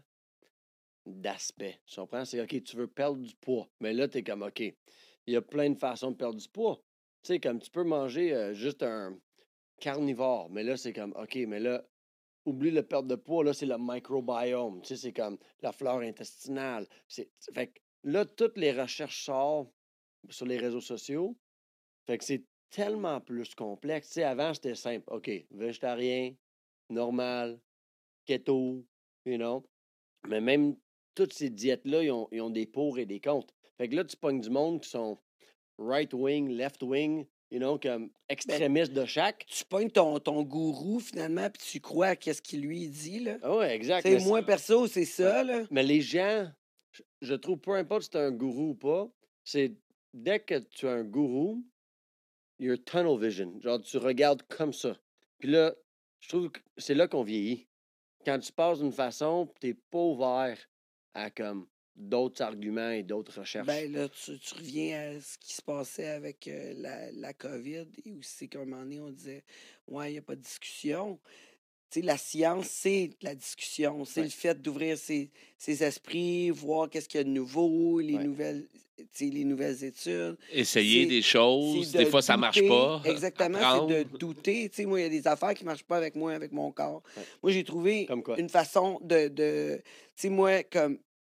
d'aspects. Tu comprends? C'est OK, tu veux perdre du poids. Mais là, tu es comme OK. Il y a plein de façons de perdre du poids. Tu sais, comme tu peux manger euh, juste un carnivore. Mais là, c'est comme OK, mais là, oublie le perte de poids. Là, c'est le microbiome. Tu sais, c'est comme la flore intestinale. C'est, fait que là, toutes les recherches sortent sur les réseaux sociaux. Fait que c'est tellement plus complexe. Tu sais, avant, c'était simple. OK, végétarien, normal, keto, you know. Mais même toutes ces diètes-là, ils ont, ils ont des pour et des contre. Fait que là, tu pognes du monde qui sont right-wing, left-wing, you know, comme extrémistes de chaque. Tu pognes ton, ton gourou, finalement, puis tu crois à ce qu'il lui dit, là. Ah ouais, exact. C'est Mais, moi, perso, c'est ça, là. mais les gens, je- je trouve, peu importe si tu es un gourou ou pas, c'est dès que tu es un gourou, you're tunnel vision. Genre, tu regardes comme ça. Puis là, je trouve que c'est là qu'on vieillit. Quand tu passes d'une façon, tu n'es pas ouvert à comme d'autres arguments et d'autres recherches. Ben là, tu, tu reviens à ce qui se passait avec euh, la, la COVID et où c'est qu'à un moment donné, on disait ouais, il n'y a pas de discussion. Tu sais, la science, c'est la discussion. C'est Ouais. le fait d'ouvrir ses, ses esprits, voir qu'est-ce qu'il y a de nouveau, les, Ouais. nouvelles, tu sais, les nouvelles études. Essayer C'est- des choses, C'est des de fois ça marche douter. pas. Exactement, Apprendre. c'est de douter. Tu sais, moi, il y a des affaires qui ne marchent pas avec moi, avec mon corps. Ouais. Moi, j'ai trouvé Comme quoi? une façon de. de tu sais, moi, comme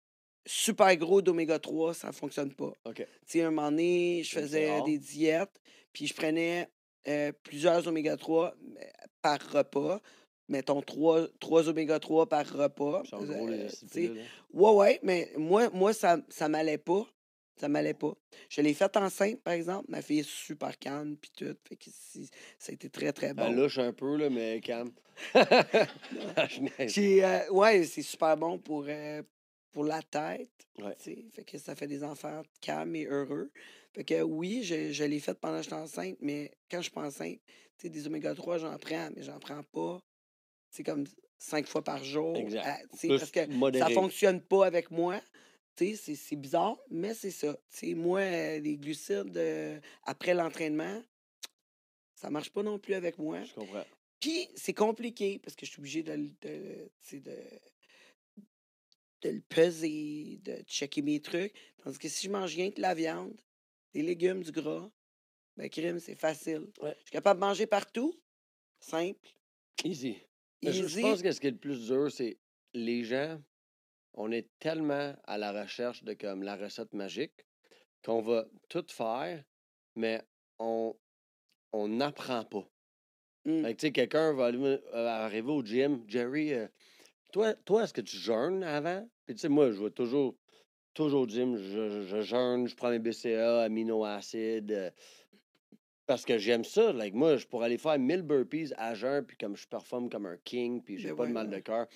super gros d'oméga trois, ça ne fonctionne pas. OK. Tu sais, un moment donné, je C'est faisais rare. des diètes, puis je prenais euh, plusieurs oméga trois euh, par repas. Mettons trois, trois oméga trois par repas. Ils sont gros, les Euh, acides tu sais. pilules, hein. Ouais, ouais, mais moi, moi ça, ça m'allait pas. Ça m'allait pas. Je l'ai faite enceinte, par exemple. Ma fille est super calme, puis tout. Fait que c'est- ça a été très, très Elle bon. louche un peu, là, mais calme. Je niaise. J'ai, euh, ouais, c'est super bon pour, euh, pour la tête. Ouais. tu sais. Fait que ça fait des enfants calmes et heureux. Fait que oui, je, je l'ai faite pendant que j'étais enceinte, mais quand je suis pas enceinte, tu sais, des oméga trois, j'en prends, mais j'en prends pas. C'est comme cinq fois par jour. Exact. à- tu sais, Plus parce que modéré. ça fonctionne pas avec moi. Tu sais, c'est- c'est bizarre, mais c'est ça. Tu sais, moi, euh, les glucides euh, après l'entraînement, ça marche pas non plus avec moi. Je comprends. Puis c'est compliqué parce que je suis obligé de, le- de, tu sais, de, de le peser, de checker mes trucs. Tandis que si je mange rien que de la viande, des légumes, du gras, ben, crime, c'est facile. Ouais. Je suis capable de manger partout. Simple. Easy. Mais Je, je Easy. pense que ce qui est le plus dur, c'est les gens, on est tellement à la recherche de comme la recette magique qu'on va tout faire, mais on on n'apprend pas. Mm. Fait que, tu sais, quelqu'un va aller- euh, arriver au gym. Jerry, euh, toi, toi est-ce que tu jeûnes avant? Puis, tu sais, moi, je vais toujours, toujours au gym. Je, je, je jeûne, je prends mes B C A, aminoacides, euh, parce que j'aime ça. Like, moi, je pourrais aller faire mille burpees à jeun, puis comme je performe comme un king, puis j'ai Ben pas ouais, de mal ouais. de cœur.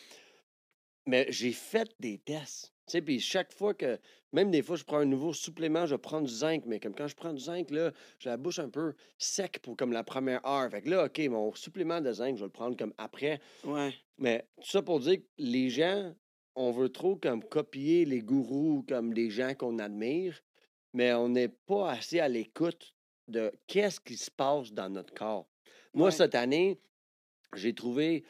Mais j'ai fait des tests. Tu sais, puis chaque fois que, même des fois, je prends un nouveau supplément, je prends du zinc, mais comme quand je prends du zinc, là, j'ai la bouche un peu sec pour comme la première heure. Fait que là, OK, mon supplément de zinc, je vais le prendre comme après. Ouais. Mais tout ça pour dire que les gens, on veut trop comme copier les gourous comme les gens qu'on admire, mais on n'est pas assez à l'écoute de qu'est-ce qui se passe dans notre corps. Moi, Ouais. cette année, j'ai trouvé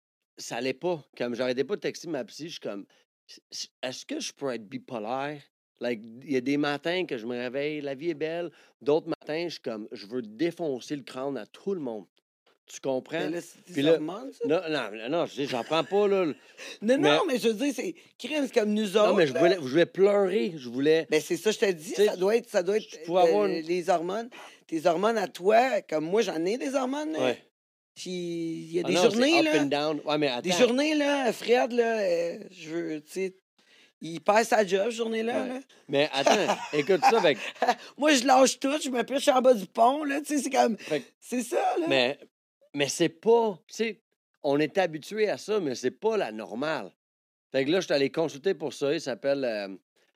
ça allait pas. Comme j'arrêtais pas de texter ma psy, je suis comme S- s- est-ce que je peux être bipolaire? Like, il y a des matins que je me réveille, la vie est belle. D'autres matins, je suis comme je veux défoncer le crâne à tout le monde. Tu comprends? Ben là, c'est Puis des là, hormones, ça? non, non, non, non, je dis, j'en prends pas, là. Non, mais- non, mais je veux dire, c'est crime, c'est comme nous autres. Non, mais je là. voulais, je voulais pleurer. Je voulais. Ben, c'est ça, je te dis, Tu sais, ça doit être, ça doit être je pourrais avoir euh, une- les hormones. Tes hormones à toi, comme moi, j'en ai des hormones. là. Ouais. Puis il y a Ah des non, c'est journées, up là. and down. Ouais, mais attends. Des journées, là, Fred, là, euh, je veux, tu sais, il perd sa job, cette journée-là. Ouais. là. Mais attends, écoute ça. Avec... Moi, je lâche tout, je me pêche en bas du pont, là, tu sais, c'est comme, Fait que- c'est ça, là. Mais, mais c'est pas. Tu sais, on est habitué à ça, mais c'est pas la normale. Fait que là, je suis allé consulter pour ça. Il s'appelle euh,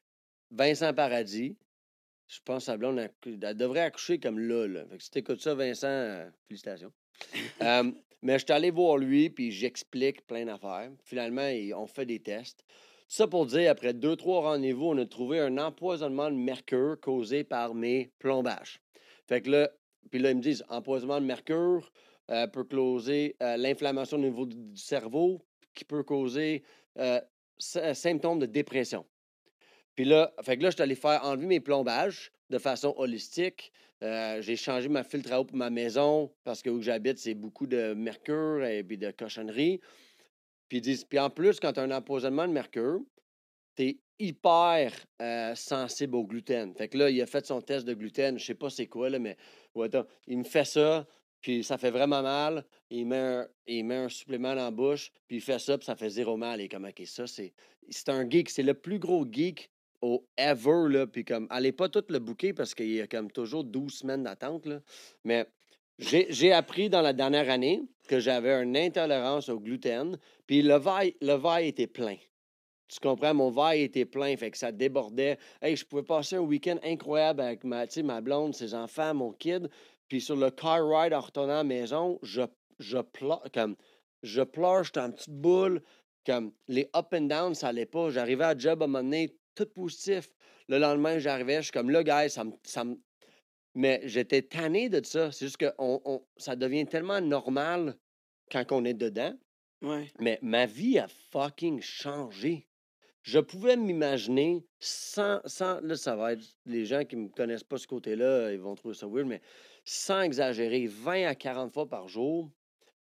Vincent Paradis. Je pense que sa blonde, elle, elle devrait accoucher comme là. là. Fait que si t'écoutes ça, Vincent, euh, félicitations. Euh, mais je suis allé voir lui, puis j'explique plein d'affaires. Finalement, il- on fait des tests. Tout ça pour dire, après deux, trois rendez-vous, on a trouvé un empoisonnement de mercure causé par mes plombages. Fait que là, puis là, ils me disent, empoisonnement de mercure euh, peut causer euh, l'inflammation au niveau du, du cerveau, qui peut causer euh, sy- symptômes de dépression. Puis là, fait que là, je suis allé faire enlever mes plombages de façon holistique. Euh, j'ai changé ma filtre à eau pour ma maison parce que où j'habite, c'est beaucoup de mercure et puis de cochonneries. Puis, ils disent, puis en plus, quand tu as un empoisonnement de mercure, tu es hyper euh, sensible au gluten. Fait que là, il a fait son test de gluten. Je sais pas c'est quoi, là, mais ouais, attends, il me fait ça, puis ça fait vraiment mal. Il met un, il met un supplément dans la bouche, puis il fait ça, puis ça fait zéro mal. Et comme, OK, ça, c'est, c'est un geek. C'est le plus gros geek au ever, là. Puis comme, allez pas tout le bouquet parce qu'il y a comme toujours douze semaines d'attente, là. Mais j'ai, j'ai appris dans la dernière année que j'avais une intolérance au gluten, puis le verre, le verre était plein. Tu comprends? Mon verre était plein, fait que ça débordait. Hey, je pouvais passer un week-end incroyable avec ma, tu sais, ma blonde, ses enfants, mon kid. Puis sur le car ride en retournant à la maison, je, je pleure, comme, je pleure, j'étais en petite boule. Comme, les up and down, ça allait pas. J'arrivais à job à un moment donné, tout positif. Le lendemain, j'arrivais, je suis comme, là, gars, ça me... Ça me... Mais j'étais tanné de ça. C'est juste que on, on, ça devient tellement normal quand on est dedans. Ouais. Mais ma vie a fucking changé. Je pouvais m'imaginer sans, sans. Là, ça va être. Les gens qui ne me connaissent pas ce côté-là, ils vont trouver ça weird, mais sans exagérer, vingt à quarante fois par jour,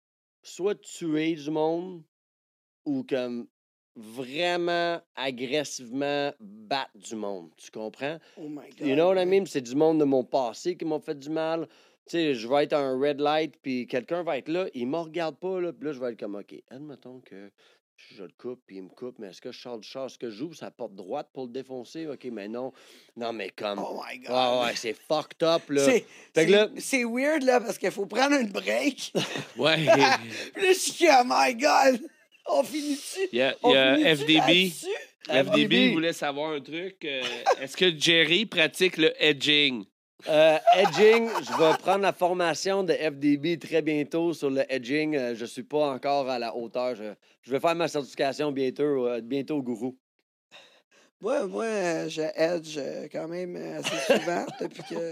soit tuer du monde ou comme vraiment agressivement battre du monde. Tu comprends? Oh my God. You know what I ouais. mean? C'est du monde de mon passé qui m'ont fait du mal. Tu sais, je vais être à un red light, puis quelqu'un va être là, il me regarde pas, là, puis là, je vais être comme, OK, admettons que je le coupe, puis il me coupe, mais est-ce que je sors du char? Est-ce que j'ouvre sa porte droite pour le défoncer? OK, mais non. Non, mais comme... Oh my God. Ouais, ouais, c'est fucked up, là. C'est, Fait que c'est- là- c'est weird, là, parce qu'il faut prendre une break. Ouais. Puis là, je suis comme, oh my God, on finit-tu? Il y a, On il y a finit-tu F D B. là-dessus? F D B F D B. voulait savoir un truc. euh, Est-ce que Jerry pratique le edging? Euh, edging, je vais prendre la formation de F D B très bientôt sur le edging. Euh, je suis pas encore à la hauteur. Je, je vais faire ma certification bientôt, euh, bientôt gourou. Moi, moi, euh, je edge euh, quand même euh, assez souvent depuis que.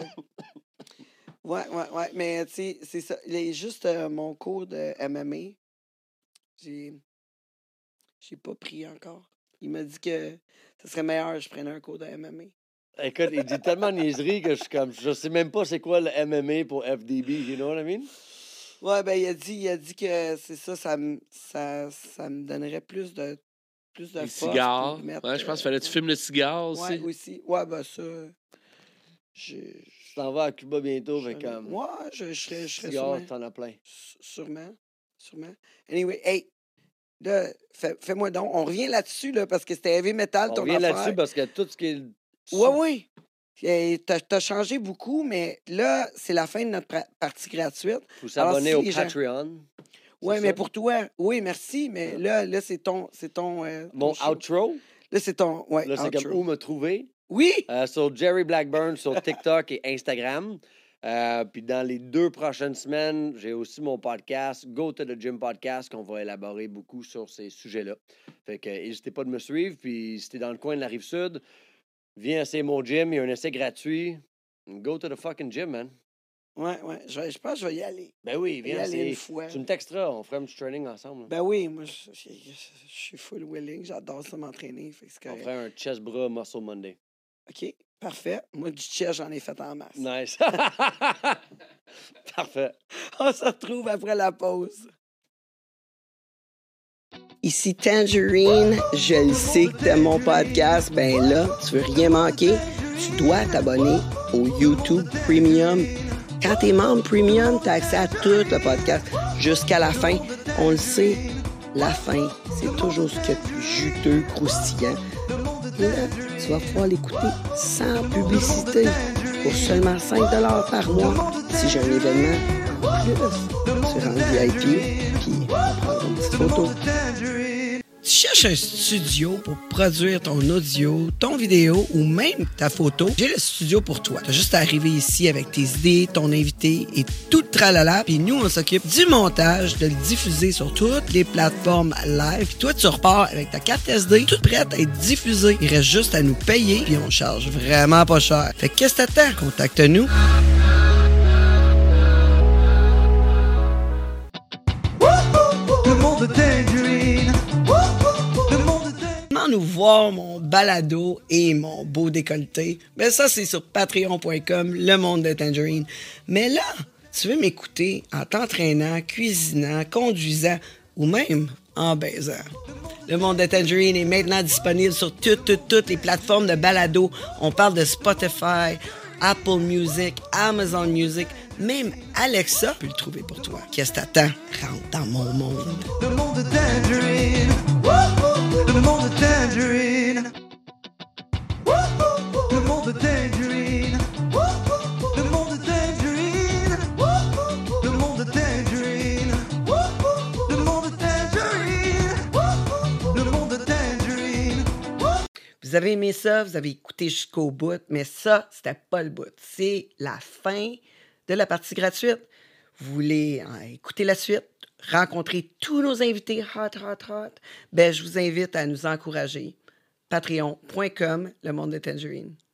Ouais, ouais, ouais. Mais tu sais, c'est ça. Il y a juste euh, mon cours de M M A. J'ai. J'ai pas pris encore. Il m'a dit que ce serait meilleur que je prenne un cours de M M A. Écoute, il dit tellement de niaiseries que je suis comme, je sais même pas c'est quoi le M M A pour F D B, you know what I mean? Ouais, ben, il a dit, il a dit que c'est ça, ça, me- ça, ça me donnerait plus de, plus de Les force. cigares. pour mettre, Ouais, je pense euh, qu'il fallait que tu filmes le cigare aussi. Ouais, aussi. Ouais, ben, ça. Je. Tu t'en vas à Cuba bientôt, je- fait comme. Ouais, je, je serais, je serais Cigares, sûrement. t'en as plein. Su- Sûrement. Sûrement. Anyway, hey, là, fais- fais-moi donc. On revient là-dessus, là, parce que c'était heavy metal, On ton revient affaire. là-dessus parce que tout ce qui est. Oui, oui. Et T'as t'as changé beaucoup, mais là, c'est la fin de notre pra- partie gratuite. Faut s'abonner Alors, au si les gens- Patreon. Oui, C'est mais ça? pour toi, oui, merci, mais là, là c'est ton. C'est ton, euh, ton Mon show. outro, Là, c'est ton. Ouais, là, c'est outro. comme où me trouver. Oui! Euh, sur Jerry Blackburn, sur TikTok et Instagram. Euh, puis dans les deux prochaines semaines, j'ai aussi mon podcast, Go to the Gym Podcast, qu'on va élaborer beaucoup sur ces sujets-là. Fait que n'hésitez pas de me suivre. Puis si t'es dans le coin de la Rive-Sud, viens essayer mon gym. Il y a un essai gratuit. Go to the fucking gym, man. Ouais, ouais. Je, vais- je pense que je vais y aller. Ben oui, Je vais y viens aller essayer. une fois. Tu me texteras, on fera un petit training ensemble. là. Ben oui, moi, je, je- je- je suis full willing. J'adore ça m'entraîner. Fait que c'est On correct. fera un chest bras muscle Monday. OK, parfait. Moi, du chest, j'en ai fait en masse. Nice. Parfait. On se retrouve après la pause. Ici Tangerine, je le sais que t'aimes mon podcast. Ben là, tu veux rien manquer, tu dois t'abonner au YouTube Premium. Quand t'es membre Premium, t'as accès à tout le podcast jusqu'à la fin. On le sait, la fin, c'est toujours ce qu'il y a de plus juteux, croustillant. Et là, tu vas pouvoir l'écouter sans publicité pour seulement cinq dollars par mois. Si j'ai un événement en plus, tu rentres V I P, puis on prend une petite photo. Tu cherches un studio pour produire ton audio, ton vidéo ou même ta photo? J'ai le studio pour toi. Tu as juste à arriver ici avec tes idées, ton invité et tout le tralala. Puis nous, on s'occupe du montage, de le diffuser sur toutes les plateformes live. Puis toi, tu repars avec ta carte S D, toute prête à être diffusée. Il reste juste à nous payer, puis on charge vraiment pas cher. Fait que qu'est-ce que t'attends? Contacte-nous. Le monde Tangerine. Le monde Tangerine. Comment nous voir mon balado et mon beau décolleté? Ben ça, c'est sur patreon point com, le monde de Tangerine. Mais là, tu veux m'écouter en t'entraînant, cuisinant, conduisant ou même en baisant. Le monde de Tangerine est maintenant disponible sur toutes, toutes, toutes les plateformes de balado. On parle de Spotify, Apple Music, Amazon Music, même Alexa peut le trouver pour toi. Qu'est-ce que t'attends? Rentre dans mon monde. Le monde Tangerine. Le monde Tangerine. Le monde Tangerine. Le monde Tangerine. Le monde Tangerine. Le monde Tangerine. Le monde Tangerine. Vous avez aimé ça, vous avez écouté jusqu'au bout, mais ça, c'était pas le bout. C'est la fin de la partie gratuite. Vous voulez euh, écouter la suite, rencontrer tous nos invités hot, hot, hot, ben je vous invite à nous encourager. patreon point com, le monde de Tangerine.